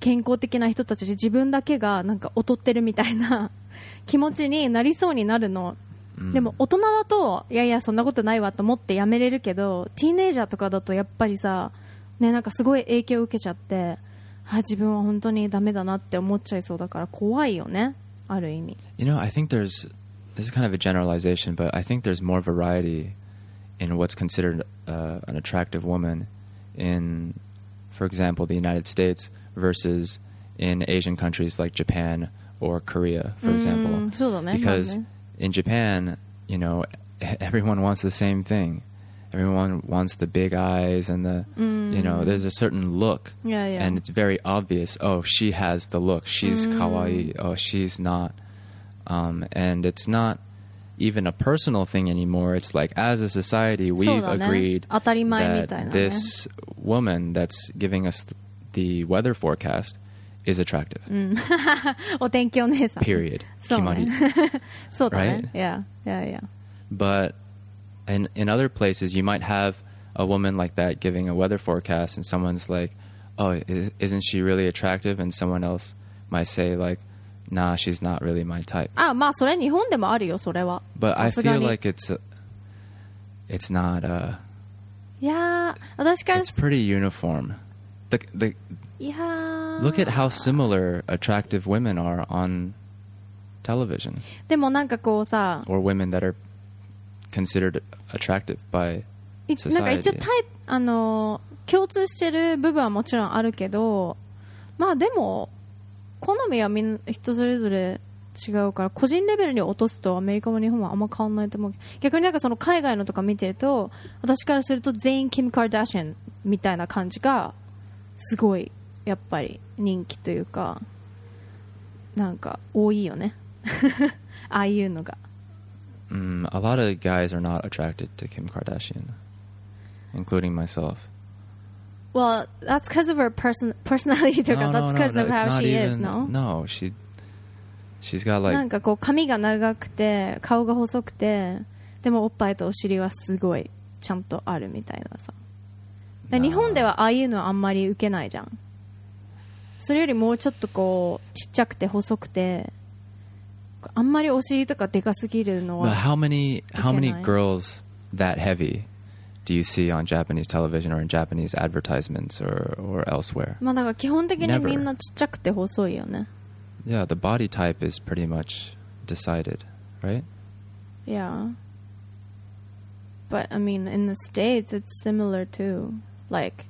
健康的な人たちで自分だけがなんか劣ってるみたいな気持ちになりそうになるの、うん、でも大人だといやいやそんなことないわと思ってやめれるけど、ティーネイジャーとかだとやっぱりさ、ね、なんかすごい影響を受けちゃって、あ自分は本当にダメだなって思っちゃいそうだから怖いよね、ある意味。 You know, I think there's this is kind of a generalization, but I think there's more variety in what's considered uh, an attractive woman in, for example, the United States versus in Asian countries like Japan or Korea, for example. Mm, そうだね、 because まあね、 in Japan, you know, everyone wants the same thing. Everyone wants the big eyes and the, mm. you know, there's a certain look. Yeah, yeah. And it's very obvious, oh, she has the look. She's mm. kawaii. Oh, she's not. Um, and it's not even a personal thing anymore. It's like, as a society, we've agreed that this woman that's giving us the weather forecast is attractive. Mm. お天気お姉さん。 Period. そうね。そうだね。 Right? Yeah, yeah, yeah. But in, in other places, you might have a woman like that giving a weather forecast and someone's like, oh, is, isn't she really attractive? And someone else might say like, nah, she's not really my type. あ、まあそれ日本でもあるよ、それは。 But I feel like it's a, it's not uh いやー、私から It's pretty uniform. The the いやー Look at how similar attractive women are on television. でもなんかこうさ、 or women that are considered attractive by なんか一応タイプ、あの共通してる部分はもちろんあるけど、まあでも好みはみんな人それぞれ違うから、個人レベルに落とすとアメリカも日本はあんま変わんないと思う。逆になんかその海外のとか見てると、私からすると全員キム・カーダーシャンみたいな感じがすごいやっぱり人気というか、なんか多いよねああいうのが。 Mm, a lot of guys are not attracted to Kim Kardashian, including myself. Well, that's because of her person personality. No, no, that's because no, of no, how she even, is. No, no, she she's got like なんかこう髪が長くて顔が細くて、でもおっぱいとお尻はすごいちゃんとあるみたいなさ。日本ではああいうのはあんまり受けないじゃん。それよりもうちょっとこうちっちゃくて細くて、あんまりお尻とかでかすぎるのは。 But how many how many girls that heavy do you see on Japanese television or in Japanese advertisements or or elsewhere? まあだから基本的にみんなちっちゃくて細いよね。 Yeah, the body type is pretty much decided, right? Yeah. But I mean, in the States, it's similar too. Like,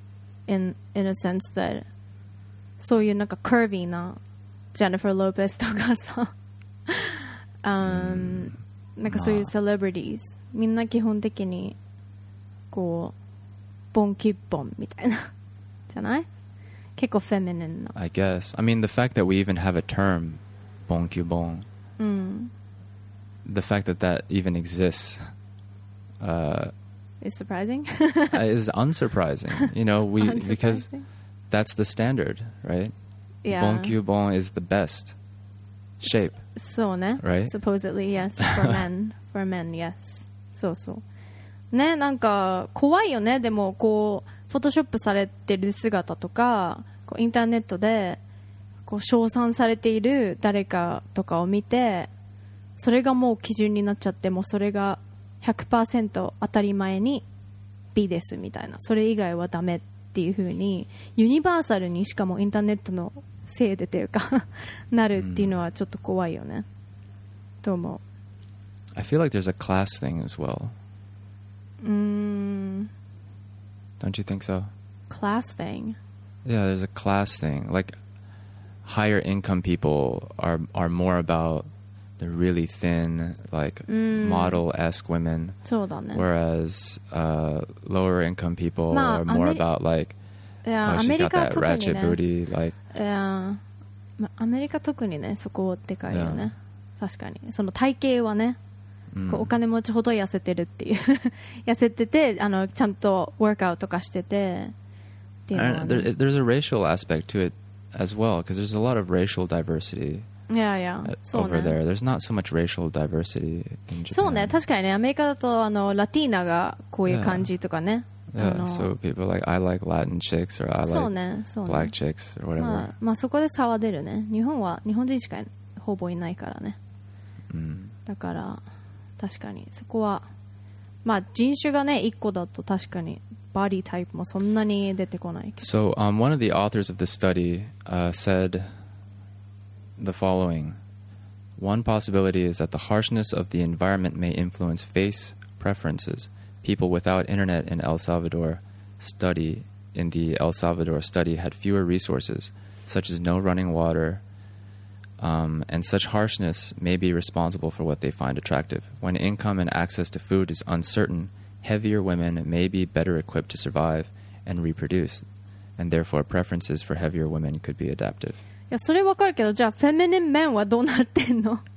in in a sense that そういうなんか curvy な Jennifer Lopez とかさ、um, なんかそういう celebrities みんな基本的にこうボンキュッボンみたいなじゃない？結構 feminine な。 I guess. I mean, the fact that we even have a term, bonkyubon, mm. the fact that that even exists uh, is surprising. is unsurprising. You know, we unsurprising. Because that's the standard, right? Yeah. Bonkyubon is the best shape. そうね。 Right? Supposedly, yes. For men. For men, yes. そうそう。ね、なんか怖いよね。でもこうフォトショップされてる姿とか、こうインターネットでこう称賛されている誰かとかを見て、それがもう基準になっちゃって、もうそれが ひゃくパーセント 当たり前に 美ですみたいな、それ以外はダメっていう風にユニバーサルにしかもインターネットのせいでというかなるっていうのはちょっと怖いよね、と思う。 I feel like there's a class thing as well. うーん Don't you think so? Class thing? Yeah, there's a class thing. Like, higher income people are are more about the really thin, like, mm. model-esque women. そうだね。 Whereas uh, lower income people まあ、 are more about, like, yeah, oh, she's got that ratchet booty. Like, yeah. まあ、アメリカ特にね、そこでかいよね。Yeah. 確かに。その体型はね、こうお金持ちほど痩せてるっていう痩せてて、あのちゃんとワークアウトとかしててっていうのは、ね、 there, there's a racial aspect to it as well, because there's a lot of racial diversity yeah, yeah. over there. There's not so much racial diversity in Japan. そうね、確かにね、アメリカだとあのラティーナがこういう感じとかね、 Yeah, の so people are like, I like Latin chicks or I そう like ねそうね black chicks or whatever. まあ、まあそこで差は出るね。日本は日本人しかほぼいないからね。 Mm. だから確かにそこはまあ人種がねいっこだと確かにバディタイプもそんなに出てこないけど。 So um, one of the authors of the study uh, said the following. One possibility is that the harshness of the environment may influence face preferences. People without internet in El Salvador study in the El Salvador study had fewer resources, such as no running water, um, and such harshness may be responsible for what they find attractive. When income and access to food is uncertain, heavier women may be better equipped to survive and reproduce, and therefore preferences for heavier women could be adaptive. いやそれわかるけどじゃあフェミニンメンはどうなってんの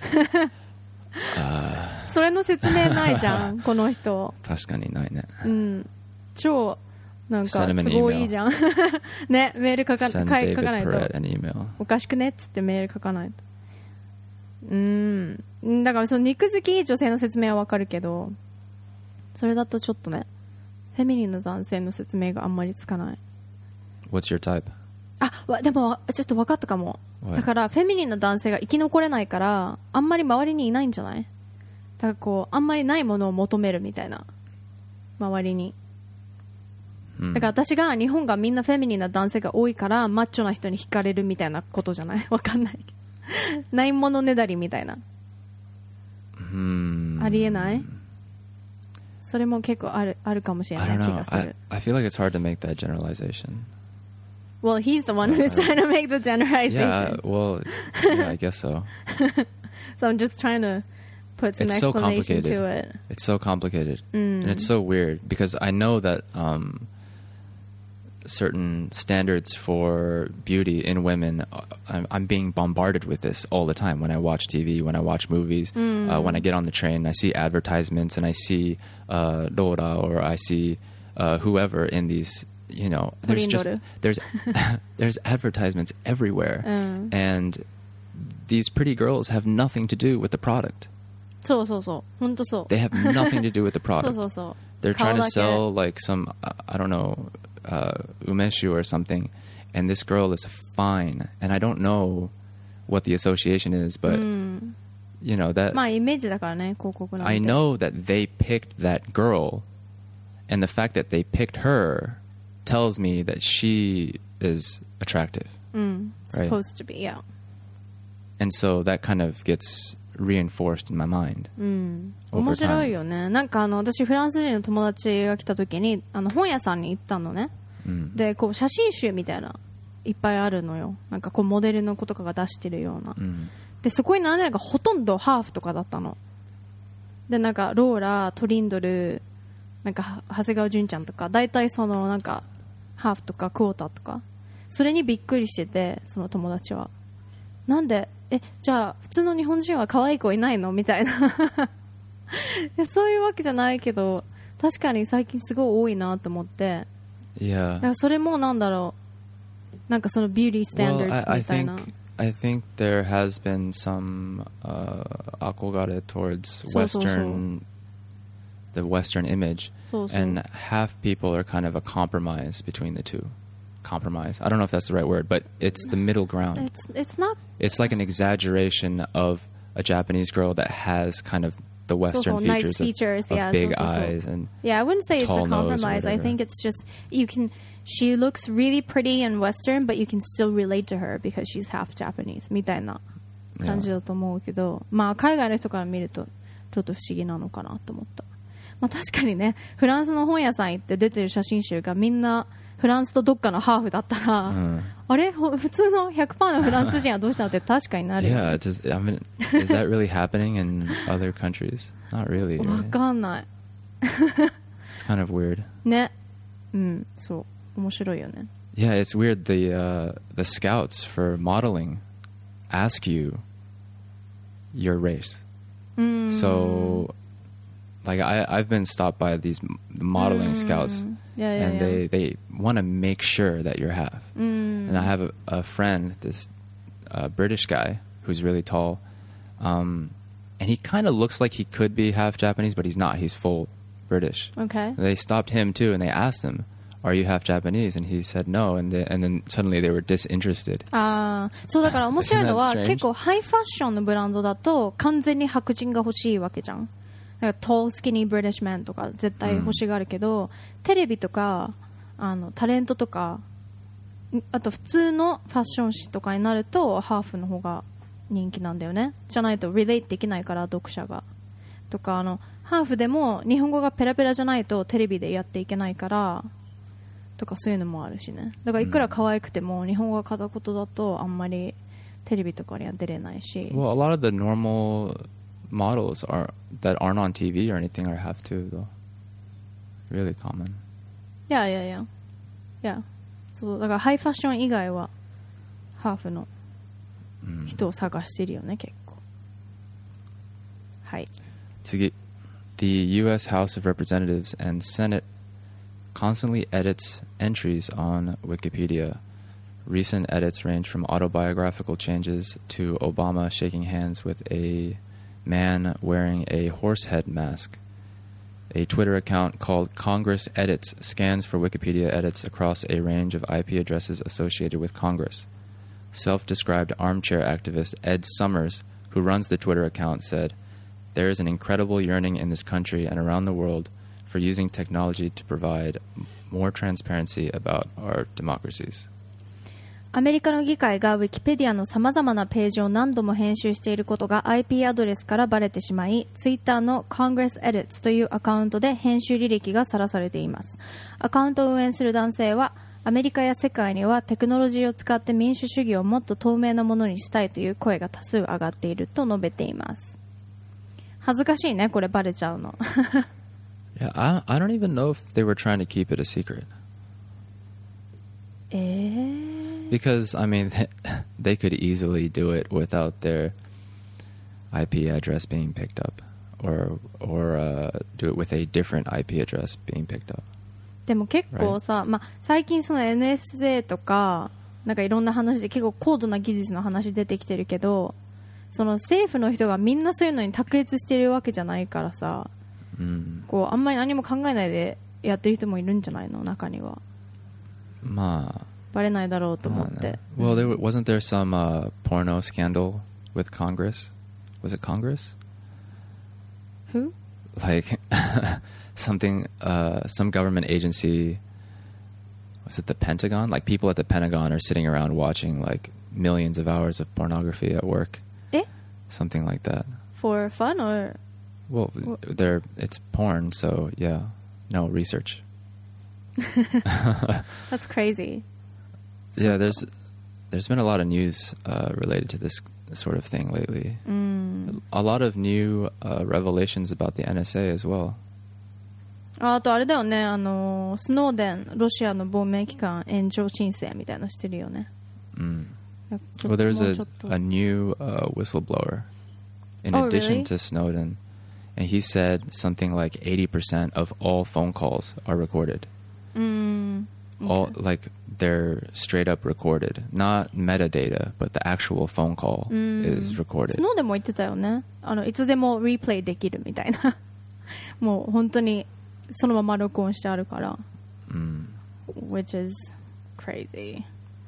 それの説明ないじゃんこの人。 確かにないね。 うん超なんか Send him an 都合いいじゃんねメール書か, Send 書 David 書かないと Perret an email. おかしくねっつってメール書かないと。うんだからその肉好き女性の説明はわかるけどそれだとちょっとねフェミニンの男性の説明があんまりつかない。 What's your type? あわでもちょっと分かったかも。 What? だからフェミニンの男性が生き残れないからあんまり周りにいないんじゃない。だからこうあんまりないものを求めるみたいな周りに。だから私が日本がみんなフェミニンな男性が多いからマッチョな人に惹かれるみたいなことじゃない。わかんないないものねだりみたいな、 Hmm. ありえない。それも結構ある、あるかもしれ I ない don't 気 know. がする。 I, I feel like it's hard to make that generalization. Well, he's the one who's trying to make the generalization. Yeah, well, yeah, I guess so. So I'm just trying to put some It's so explanation complicated. to it. It's so complicated. Mm. And it's so weird because I know that um, certain standards for beauty in women, uh, I'm, I'm being bombarded with this all the time when I watch T V, when I watch movies, Mm. uh, when I get on the train, I see advertisements and I see uh, Dora or I see uh, whoever in these, you know, there's just, Horindoru. there's, there's advertisements everywhere. Mm. And these pretty girls have nothing to do with the product. そうそうそう本当そう They have nothing to do with the そう product. そうそう They're 顔 trying to だけ sell like some, uh, I don't know, uh, umeshu or something, and this girl is fine. And I don't know what the association is, but, うん you know, that まあイメージだからね広告なんて I know that they picked that girl, and the fact that they picked her tells me that she is attractive. うん Right. supposed to be yeah And so that kind of gets reinforced in my mind. うん、 Over 面白 time. いよね。なんかあの私フランス人の友達が来た時にあの本屋さんに行ったのね、 うん、 でこう写真集みたいないっぱいあるのよ。なんかこうモデルの子とかが出してるような、 うん、 でそこに並んでるのがほとんどハーフとかだったので、なんかローラ、トリンドル、なんか長谷川純ちゃんとか大体そのなんかハーフとかクォーターとか、それにびっくりしてて、その友達はなんでえじゃあ普通の日本人は可愛い子いないのみたいなそういうわけじゃないけど確かに最近すごい多いなと思って、 Yeah. だからそれもなんだろう、なんかそのビューティースタンダ Well, ー I, I ドみたいな、 think I think there has been some uh, akogare towards そうそうそう Western, the Western image, そうそう and half people are kind of a compromise between the two. Compromise. I don't know if that's the right word, but it's the middle ground. It's, it's not It's like an exaggeration of a Japanese girl that has kind of the Western そうそう features, nice features, of, yeah, of big そうそうそう eyes and Yeah, I wouldn't say it's a tall nose or compromise. I whatever. think it's just you can. She looks really pretty and Western, but you can still relate to her because she's half Japanese. みたいな感じだと思うけど、まあ海外の人から見るとちょっと不思議なのかなと思った。まあ確かにね、フランスの本屋さん行って出てる写真集がみんなフランスとどっかのハーフだったら、 Mm. あれほ普通の ひゃくパーセント のフランス人はどうしたのって確かになるよ Yeah, does, I mean, is that really happening in other countries? Not really. わ Right? かんない It's kind of weird. ね。うんそう面白いよね。 Yeah, it's weird. The uh, the scouts for modeling ask you your race. うん So, like, I I've been stopped by these m- modeling scouts, Yeah, yeah, and yeah. they they want to make sure that you're half. うん And I have a, a friend, this uh, British guy who's really tall, um, and he kind of looks like he could be half Japanese, but he's not. He's full British. Okay. They stopped him too, and they asked him, "Are you half Japanese?" And he said no, and they, and then suddenly they were disinterested. ああ、そうだから面白いのは Isn't that strange? 結構ハイファッションのブランドだと完全に白人が欲しいわけじゃん。だから tall skinny British man とか絶対欲しがるけど、うん、テレビとかあのタレントとかあと普通のファッション誌とかになるとハーフの方が人気なんだよね。じゃないと relate できないから読者がとか、あのハーフでも日本語がペラペラじゃないとテレビでやっていけないからとかそういうのもあるしね。だからいくら可愛くても日本語が片言だとあんまりテレビとかには出れないし。 Well, a lot of the normal models are that aren't on T V or anything are have to though. Really common. Yeah, yeah, yeah. Yeah. そうだからハイファッション以外はハーフの人を探してるよね、結構。はい。 次。The U S House of Representatives and Senate constantly edits entries on Wikipedia. Recent edits range from autobiographical changes to Obama shaking hands with a man wearing a horse head mask. A Twitter account called Congress Edits scans for Wikipedia edits across a range of I P addresses associated with Congress. Self-described armchair activist Ed Summers, who runs the Twitter account, said, "There is an incredible yearning in this country and around the world for using technology to provide more transparency about our democracies." アメリカの議会がウィキペディアの様々なページを何度も編集していることが アイピー アドレスからバレてしまい、ツイッターの Congress Edits というアカウントで編集履歴がさらされています。アカウントを運営する男性は、アメリカや世界にはテクノロジーを使って民主主義をもっと透明なものにしたいという声が多数上がっていると述べています。恥ずかしいね、これバレちゃうの。 Yeah, I, I don't even know if they were trying to keep it a secret. えー Because, I mean, they could easily do it without their I P address being picked up, or or uh, do it with a different I P address being picked up. でも結構さ、right? まあ、最近その エヌエスエー とかなんかいろんな話で結構高度な技術の話出てきてるけど、その政府の人がみんなそういうのに卓越してるわけじゃないからさ、うん、こうあんまり何も考えないでやってる人もいるんじゃないの、中には。 まあ。 バレないだろうと思って。 Well, there wasn't there some uh, porno scandal with Congress? Was it Congress? Who? Like something, uh, some government agency. Was it the Pentagon? Like people at the Pentagon are sitting around watching like millions of hours of pornography at work. Eh? Something like that. For fun or? Well, they're it's porn, so yeah. No research. That's crazy. Yeah, there's there's been a lot of news uh, related to this sort of thing lately. Mm. A lot of new uh, revelations about the N S A as well. あとあれだよね、あのスノーデンロシアの亡命機関延長申請みたいなのしてるよね。 Mm. Well, there's a a new uh, whistleblower in oh, addition really? to Snowden, and he said something like eighty percent of all phone calls are recorded. Mm. Okay. All like they're straight up recorded, not metadata, but the actual phone call is recorded. スノーデンも言ってたよね。あのいつでもリプレイできるみたいな。もう本当にそのまま録音してあるから。 Mm. Which is crazy.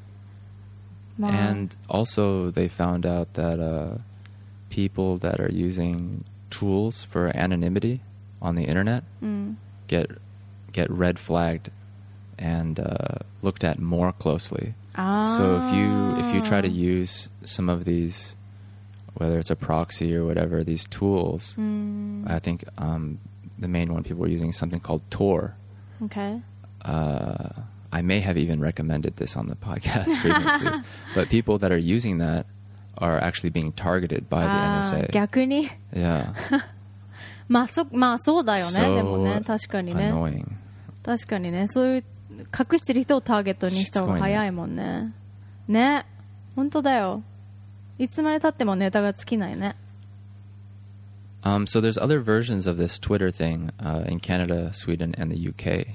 And also they found out that uh, people that are using tools for anonymity on the internet mm. get get red flagged and uh, looked at more closely. Ah. So if you if you try to use some of these, whether it's a proxy or whatever, these tools, mm. I think um, the main one people were using is something called Tor. Okay. Uh, I may have even recommended this on the podcast previously, but people that are using that are actually being targeted by the N S A. 逆に Yeah. まあそ、まあそうだよね。 So でもね、確かにね。 annoying. 確かにね、そういう隠してる人をターゲットにした方が早いもんね。ね、本当だよ。いつまで経ってもネタが尽きないね。 Um, so there's other versions of this Twitter thing uh, in Canada, Sweden, and the U K.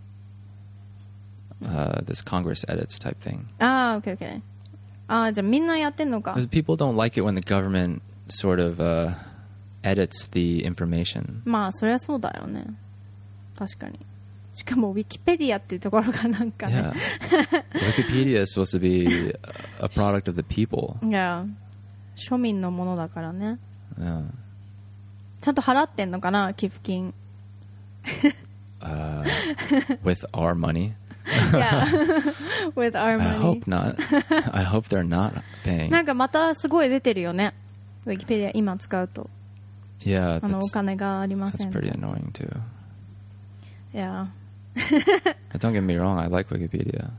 Uh, this Congress edits type thing. ああ、OK, OK. ああ、じゃあみんなやってんのか。 Because people don't like it when the government sort of uh, edits the information. まあ、そりゃそうだよね。 確かに。しかもウィキペディアっていうところがなんかね Yeah. Wikipedia is supposed to be a product of the people. いや庶民のものだからね。 Yeah. ちゃんと払ってんのかな寄付金。 uh, with our money. Yeah. With our money. I hope not. I hope they're not paying. なんかまたすごい出てるよね。ウィキペディア今使うと。 Yeah, あのお that's, 金がありませ that's ん。 pretty annoying too. Yeah. But don't get me wrong, I like Wikipedia.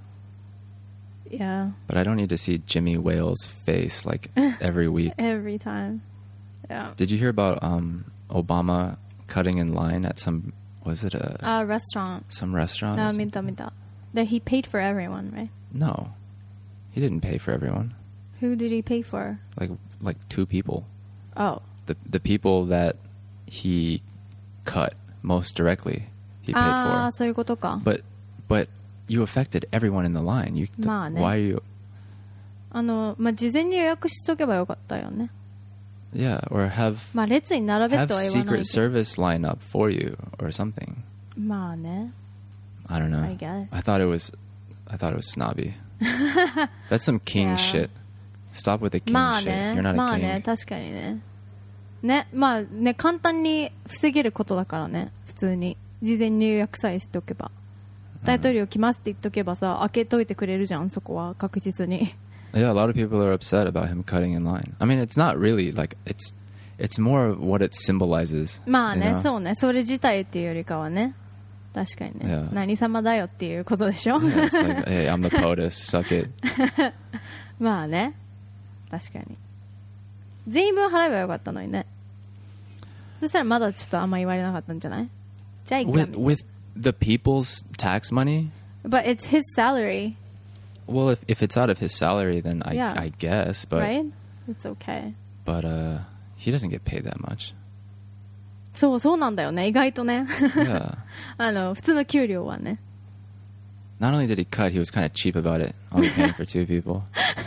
Yeah. But I don't need to see Jimmy Wales' face like every week. Every time. Yeah. Did you hear about um, Obama cutting in line at some, was it a A restaurant. some restaurant? or あ、 something? 見た見た。That he paid for everyone, right? No, he didn't pay for everyone. Who did he pay for? Like like two people. Oh. The the people that he cut most directly, he paid ああ、 for. そういうことか。 But but you affected everyone in the line. You, まあね。 why are you? あの、まあ、事前に予約しとけばよかったよね。 Yeah, or have まあ、列に並べ have とは言わない Secret けど。 Service line up for you or something. まあね。 I don't know. I guess. I thought it was, I thought it was snobby. That's some king Yeah. shit. Stop with the king まあ shit. ね。 You're not まあ a king. ね。確かにね。ね。まあね、簡単に防げることだからね。普通に。事前に予約さえしておけば。大統領来ますって言っとけばさ、開けといてくれるじゃん、そこは確実に。 Yeah, a lot of people are upset about him cutting in line. I mean, it's not really like it's, it's more of what it symbolizes. まあ you ね、 know? そうね。それ自体っていうよりかはね。確かにね。 Yeah. 何様だよっていうことでしょ。 Yeah, it's like, hey, I'm the POTUS, suck it. まあね。確かに。全員分払えばよかったのにね。そしたらまだちょっとあんま言われなかったんじゃない？じゃあいいか。 With with the people's tax money. But it's his salary, Well, if if it's out of his salary, then I Yeah. I guess, but right? It's okay. but uh, he doesn't get paid that much. そうそうなんだよね。意外とね。 Yeah. あの普通の給料はね。 Not only did he cut, he was kind of cheap about it. Only paying for two people.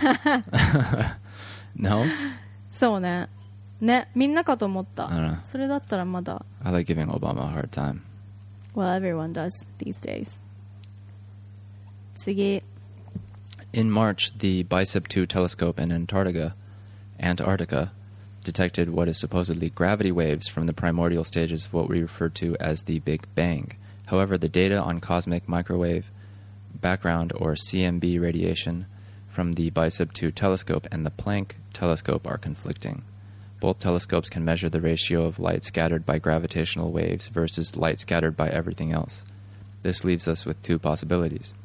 No? そうね。ね、みんなかと思っあらた。それだったらまだ。 I like giving Obama a hard time. Well, everyone does these days. 次。 In March, the Bicep two telescope in Antarctica, Antarctica detected what is supposedly gravity waves from the primordial stages of what we refer to as the Big Bang. However, the data on cosmic microwave background, or C M B radiation, from the Bicep two telescope and the Planck telescope are conflicting. Both telescopes can measure the ratio of light scattered by gravitational waves versus light scattered by everything else. This leaves us with two possibilities.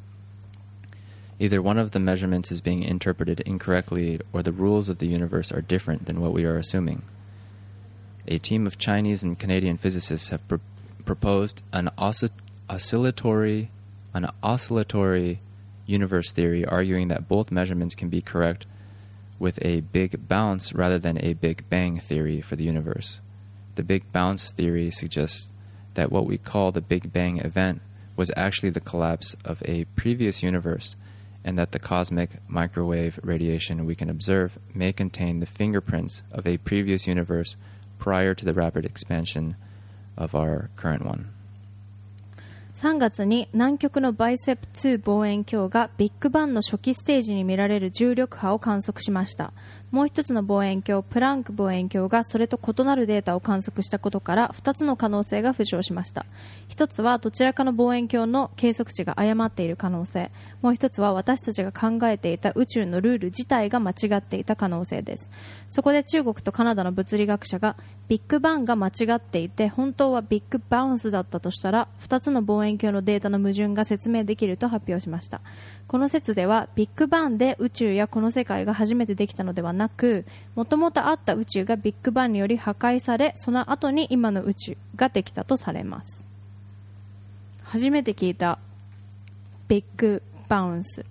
Either one of the measurements is being interpreted incorrectly, or the rules of the universe are different than what we are assuming. A team of Chinese and Canadian physicists have pr- proposed an oscill- oscillatory, an oscillatory universe theory, arguing that both measurements can be correct, with a big bounce rather than a Big Bang theory for the universe. The Big Bounce theory suggests that what we call the Big Bang event was actually the collapse of a previous universe, and that the cosmic microwave radiation we can observe may contain the fingerprints of a previous universe prior to the rapid expansion of our current one. さんがつに南極のバイセプツー望遠鏡がビッグバンの初期ステージに見られる重力波を観測しました。もう一つの望遠鏡プランク望遠鏡がそれと異なるデータを観測したことからふたつの可能性が浮上しました。一つはどちらかの望遠鏡の計測値が誤っている可能性、もう一つは私たちが考えていた宇宙のルール自体が間違っていた可能性です。そこで中国とカナダの物理学者がビッグバンが間違っていて本当はビッグバウンスだったとしたらふたつの望遠鏡のデータの矛盾が説明できると発表しました。この説ではビッグバンで宇宙やこの世界が初めてできたのではなく、もともとあった宇宙がビッグバンにより破壊され、その後に今の宇宙ができたとされます。初めて聞いたビッグバウンス、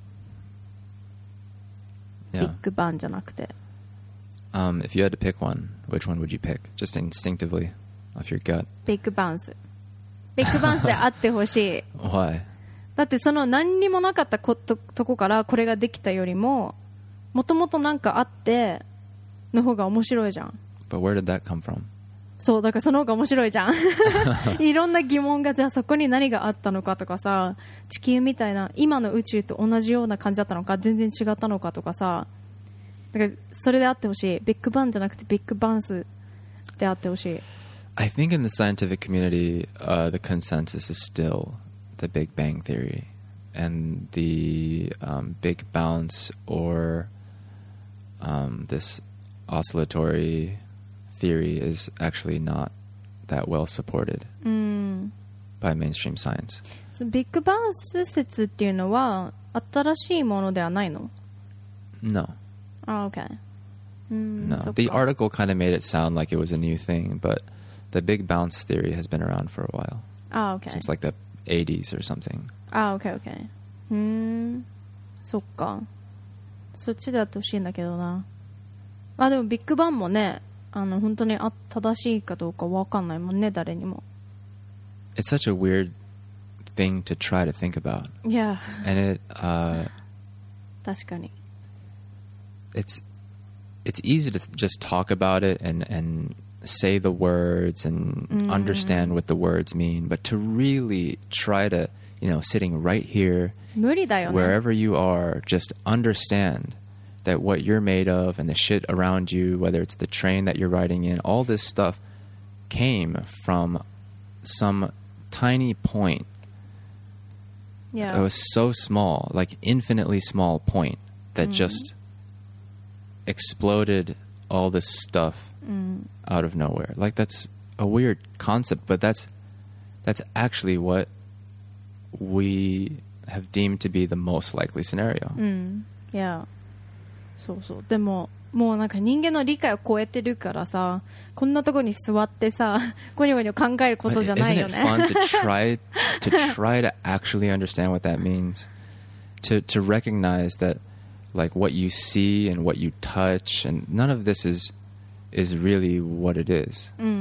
Yeah. ビッグバンじゃなくて。 Um, if you had to pick one, which one would you pick? Just instinctively, off your gut. ビッグバウンス、ビッグバウンスであってほしい。 Why? だってその何にもなかったこと、とこからこれができたよりももともとなんかあっての方が面白いじゃん。 But where did that come from? そうだからその方が面白いじゃんいろんな疑問がじゃあそこに何があったのかとかさ、地球みたいな今の宇宙と同じような感じだったのか全然違ったのかとかさ、だからそれであってほしい。ビッグバンじゃなくてビッグバンスであってほしい。 I think in the scientific community, uh, the consensus is still the Big Bang Theory, and the um, Big Bounce or um, this oscillatory theory is actually not that well supported by mainstream science. ビッグバンス説っていうのは新しいものではないの？ No. Oh, okay. Mm, No. The article kind of made it sound like it was a new thing, but the Big Bounce theory has been around for a while. Ah, okay. Since like the eighties or something. Ah, okay, okay. うーん、そっか。そっちでやってほしいんだけどな。あ、でもビッグバンもね、あの本当にあ正しいかどうかわかんないもんね、誰にも。 It's such a weird thing to try to think about. Yeah. And it, uh, 確かに。 it's it's easy to just talk about it and and say the words and mm. understand what the words mean, but to really try to, you know, sitting right here, 無理だよね。 wherever you are, just understand that what you're made of and the shit around you, whether it's the train that you're riding in, all this stuff came from some tiny point. Yeah. It was so small, like infinitely small point that mm. just exploded all this stuff mm. out of nowhere. Like that's a weird concept, but that's that's actually what we have deemed to be the most likely scenario. Mm. Yeah. そうそう。でももうなんか人間の理解を超えてるからさ、こんなとこに座ってさ、ゴニョゴニョ考えることじゃないよね。 Isn't it fun to try to try to actually understand what that means? To to recognize that like what you see and what you touch and none of this is is really what it is. うん。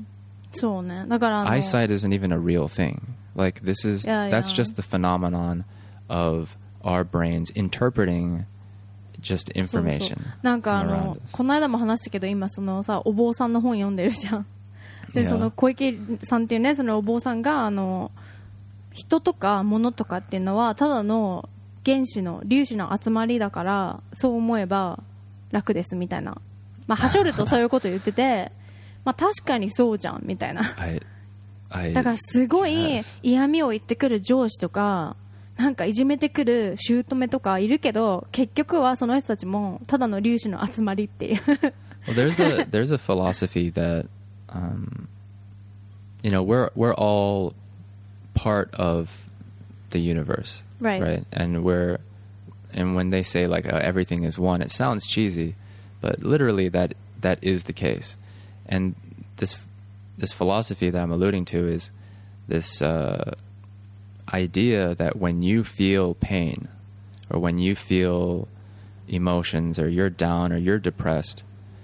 そうね。だからあの eyesight isn't even a real thing. Like this is yeah, that's yeah. just the phenomenon of our brains interpreting just information. そうそうなんかあのこの間も話したけど今そのさお坊さんの本読んでるじゃん。で、yeah. その小池さんっていうねそのお坊さんがあの人とか物とかっていうのはただの原子の粒子の集まりだからそう思えば楽ですみたいな。まあはしょるとそういうこと言ってて、まあ確かにそうじゃんみたいな。 I, I, だからすごい嫌味を言ってくる上司とか。なんかいじめてくる姑とかいるけど結局はその人たちもただの粒子の集まりっていう。 Well, there's a there's a philosophy that um, you know we're we're all part of the universe, right? Right, and we're and when they say like uh, everything is one, it sounds cheesy, but literally that that is the case. And this this philosophy that I'm alluding to is this. Uh, idea that when you feel pain or when you feel emotions or you're down or you're depressed,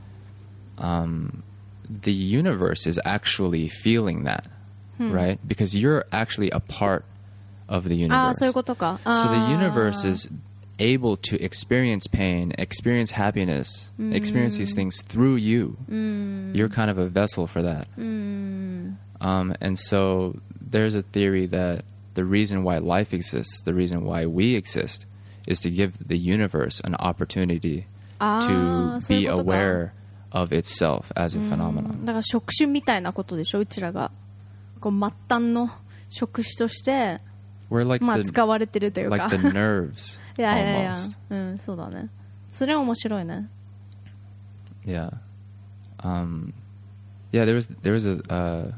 um, the universe is actually feeling that, hmm. right? Because you're actually a part of the universe. あ、そういうことか。 So the universe is able to experience pain, experience happiness, mm. experience these things through you. Mm. You're kind of a vessel for that. Mm. Um, and so there's a theory that the reason why life exists, the reason why we exist, is to give the universe an opportunity to be aware of itself as a phenomenon. だから触手みたいなことでしょ、うちらがこう末端の触手として、 like まあ使われてるというか。 Like the nerves. いやいやいや、うん、そうだね。それは面白いね。 Yeah. Um, yeah, there was there was a uh,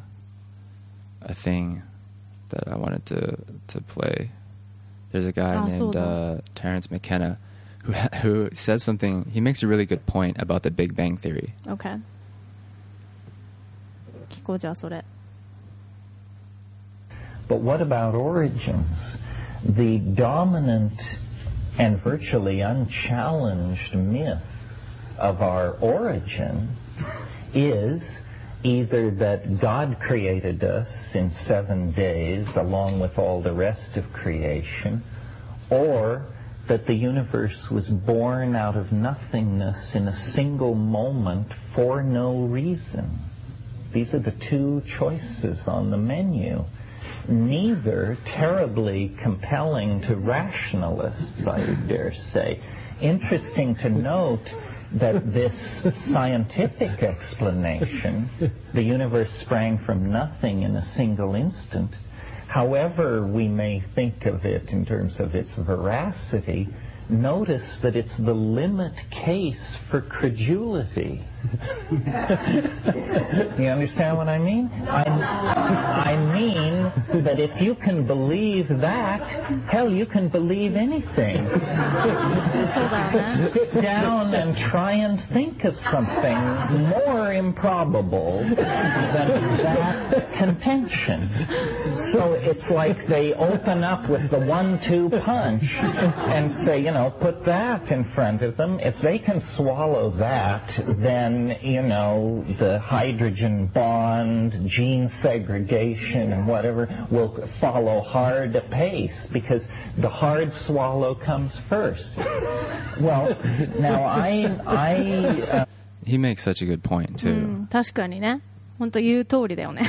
a thing. That I wanted to to play. There's a guy ah, named uh, Terence McKenna who who says something. He makes a really good point about the Big Bang Theory. Okay. 聞こうじゃあそれ。 But what about origins? The dominant and virtually unchallenged myth of our origin is either that God created us in seven days along with all the rest of creation, or that the universe was born out of nothingness in a single moment for no reason. These are the two choices on the menu. Neither terribly compelling to rationalists, I dare say. Interesting to note that this scientific explanation, the universe sprang from nothing in a single instant, however we may think of it in terms of its veracity, notice that it's the limit case for credulity. You understand what I mean? I, I mean that if you can believe that, hell, you can believe anything. Sit down and try and think of something more improbable than that contention. So it's like they open up with the one two punch and say, you know, put that in front of them. If they can swallow that, then you know, the hydrogen bond, gene segregation, and whatever will follow hard apace because the hard swallow comes first. Well, now I, I. Uh, he makes such a good point too. うん、確かにね。本当言う通りだよね。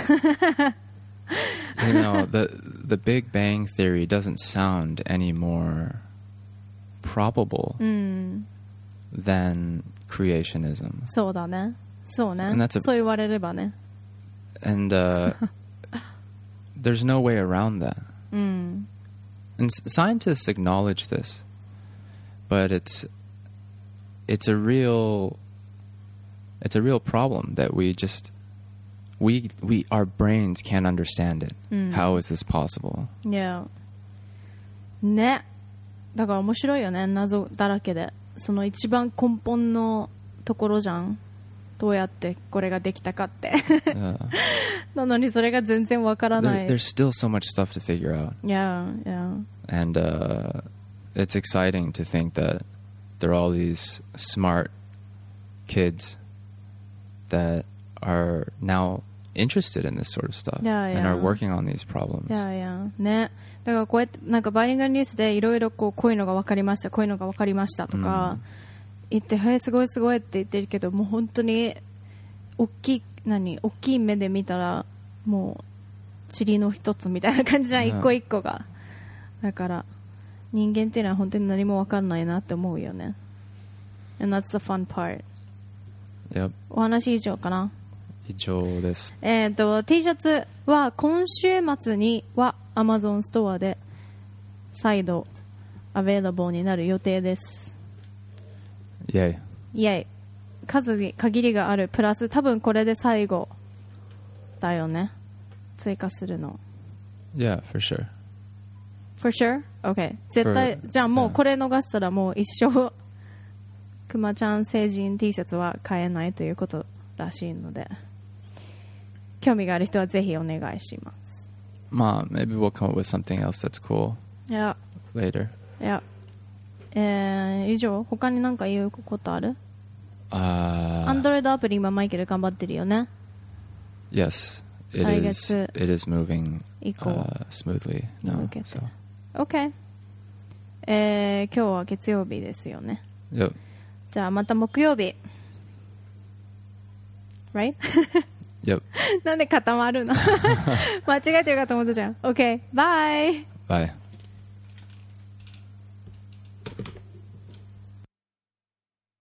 You know, the the Big Bang Theory doesn't sound any more probable うん、 than creationism. そうだね。そうね。 And that's a, そう言われればね。 And uh, there's no way around that. うん。 And scientists acknowledge this, but it's it's a real it's a real problem that we just we we our brains can't understand it. うん、 How is this possible? Yeah. ね。だから面白いよね。謎だらけで。その一番根本のところじゃん。どうやってこれができたかって。 uh, なのにそれが全然わからない。 There, there's still so much stuff to figure out. Yeah, yeah. And uh, it's exciting to think that there are all these smart kids that are now interested in this sort of stuff yeah, yeah. and are working on these problems. Yeah, yeah. ね。だからこうやってなんかバイリンガルニュースでいろいろこうこういうのが分かりました、こういうのが分かりましたとか言って、へえすごいすごいって言ってるけど、もう本当に大きい何大きい目で見たらもう塵の一つみたいな感じじゃん、一個一個が。だから人間っていうのは本当に何も分かんないなって思うよね。And that's the fun part. Yep. お話以上かな。 以上です。 えっと T シャツは今週末には Amazon ストアで再度 available になる予定です。 イェイ。 イェイ。数に限りがあるプラス多分これで最後だよね。追加するの。 Yeah, for sure. For sure? Okay. 絶対 For, じゃあもうこれ逃したらもう一生くまちゃん成人 T シャツは買えないということらしいので。興味がある人はぜひお願いします。 まあ、maybe we'll come up with something else that's cool yeah. later. Yeah. えー、以上他に何か言うことある？ アンドロイドアプリ今マイケル頑張ってるよね。 Yes, it is. It is moving uh, smoothly now. So. Okay. えー、今日は月曜日ですよね。 Yep. じゃあまた木曜日。Right? Yep. なんで固まるの間違えてるかと思ったじゃん。 OK, bye! Bye.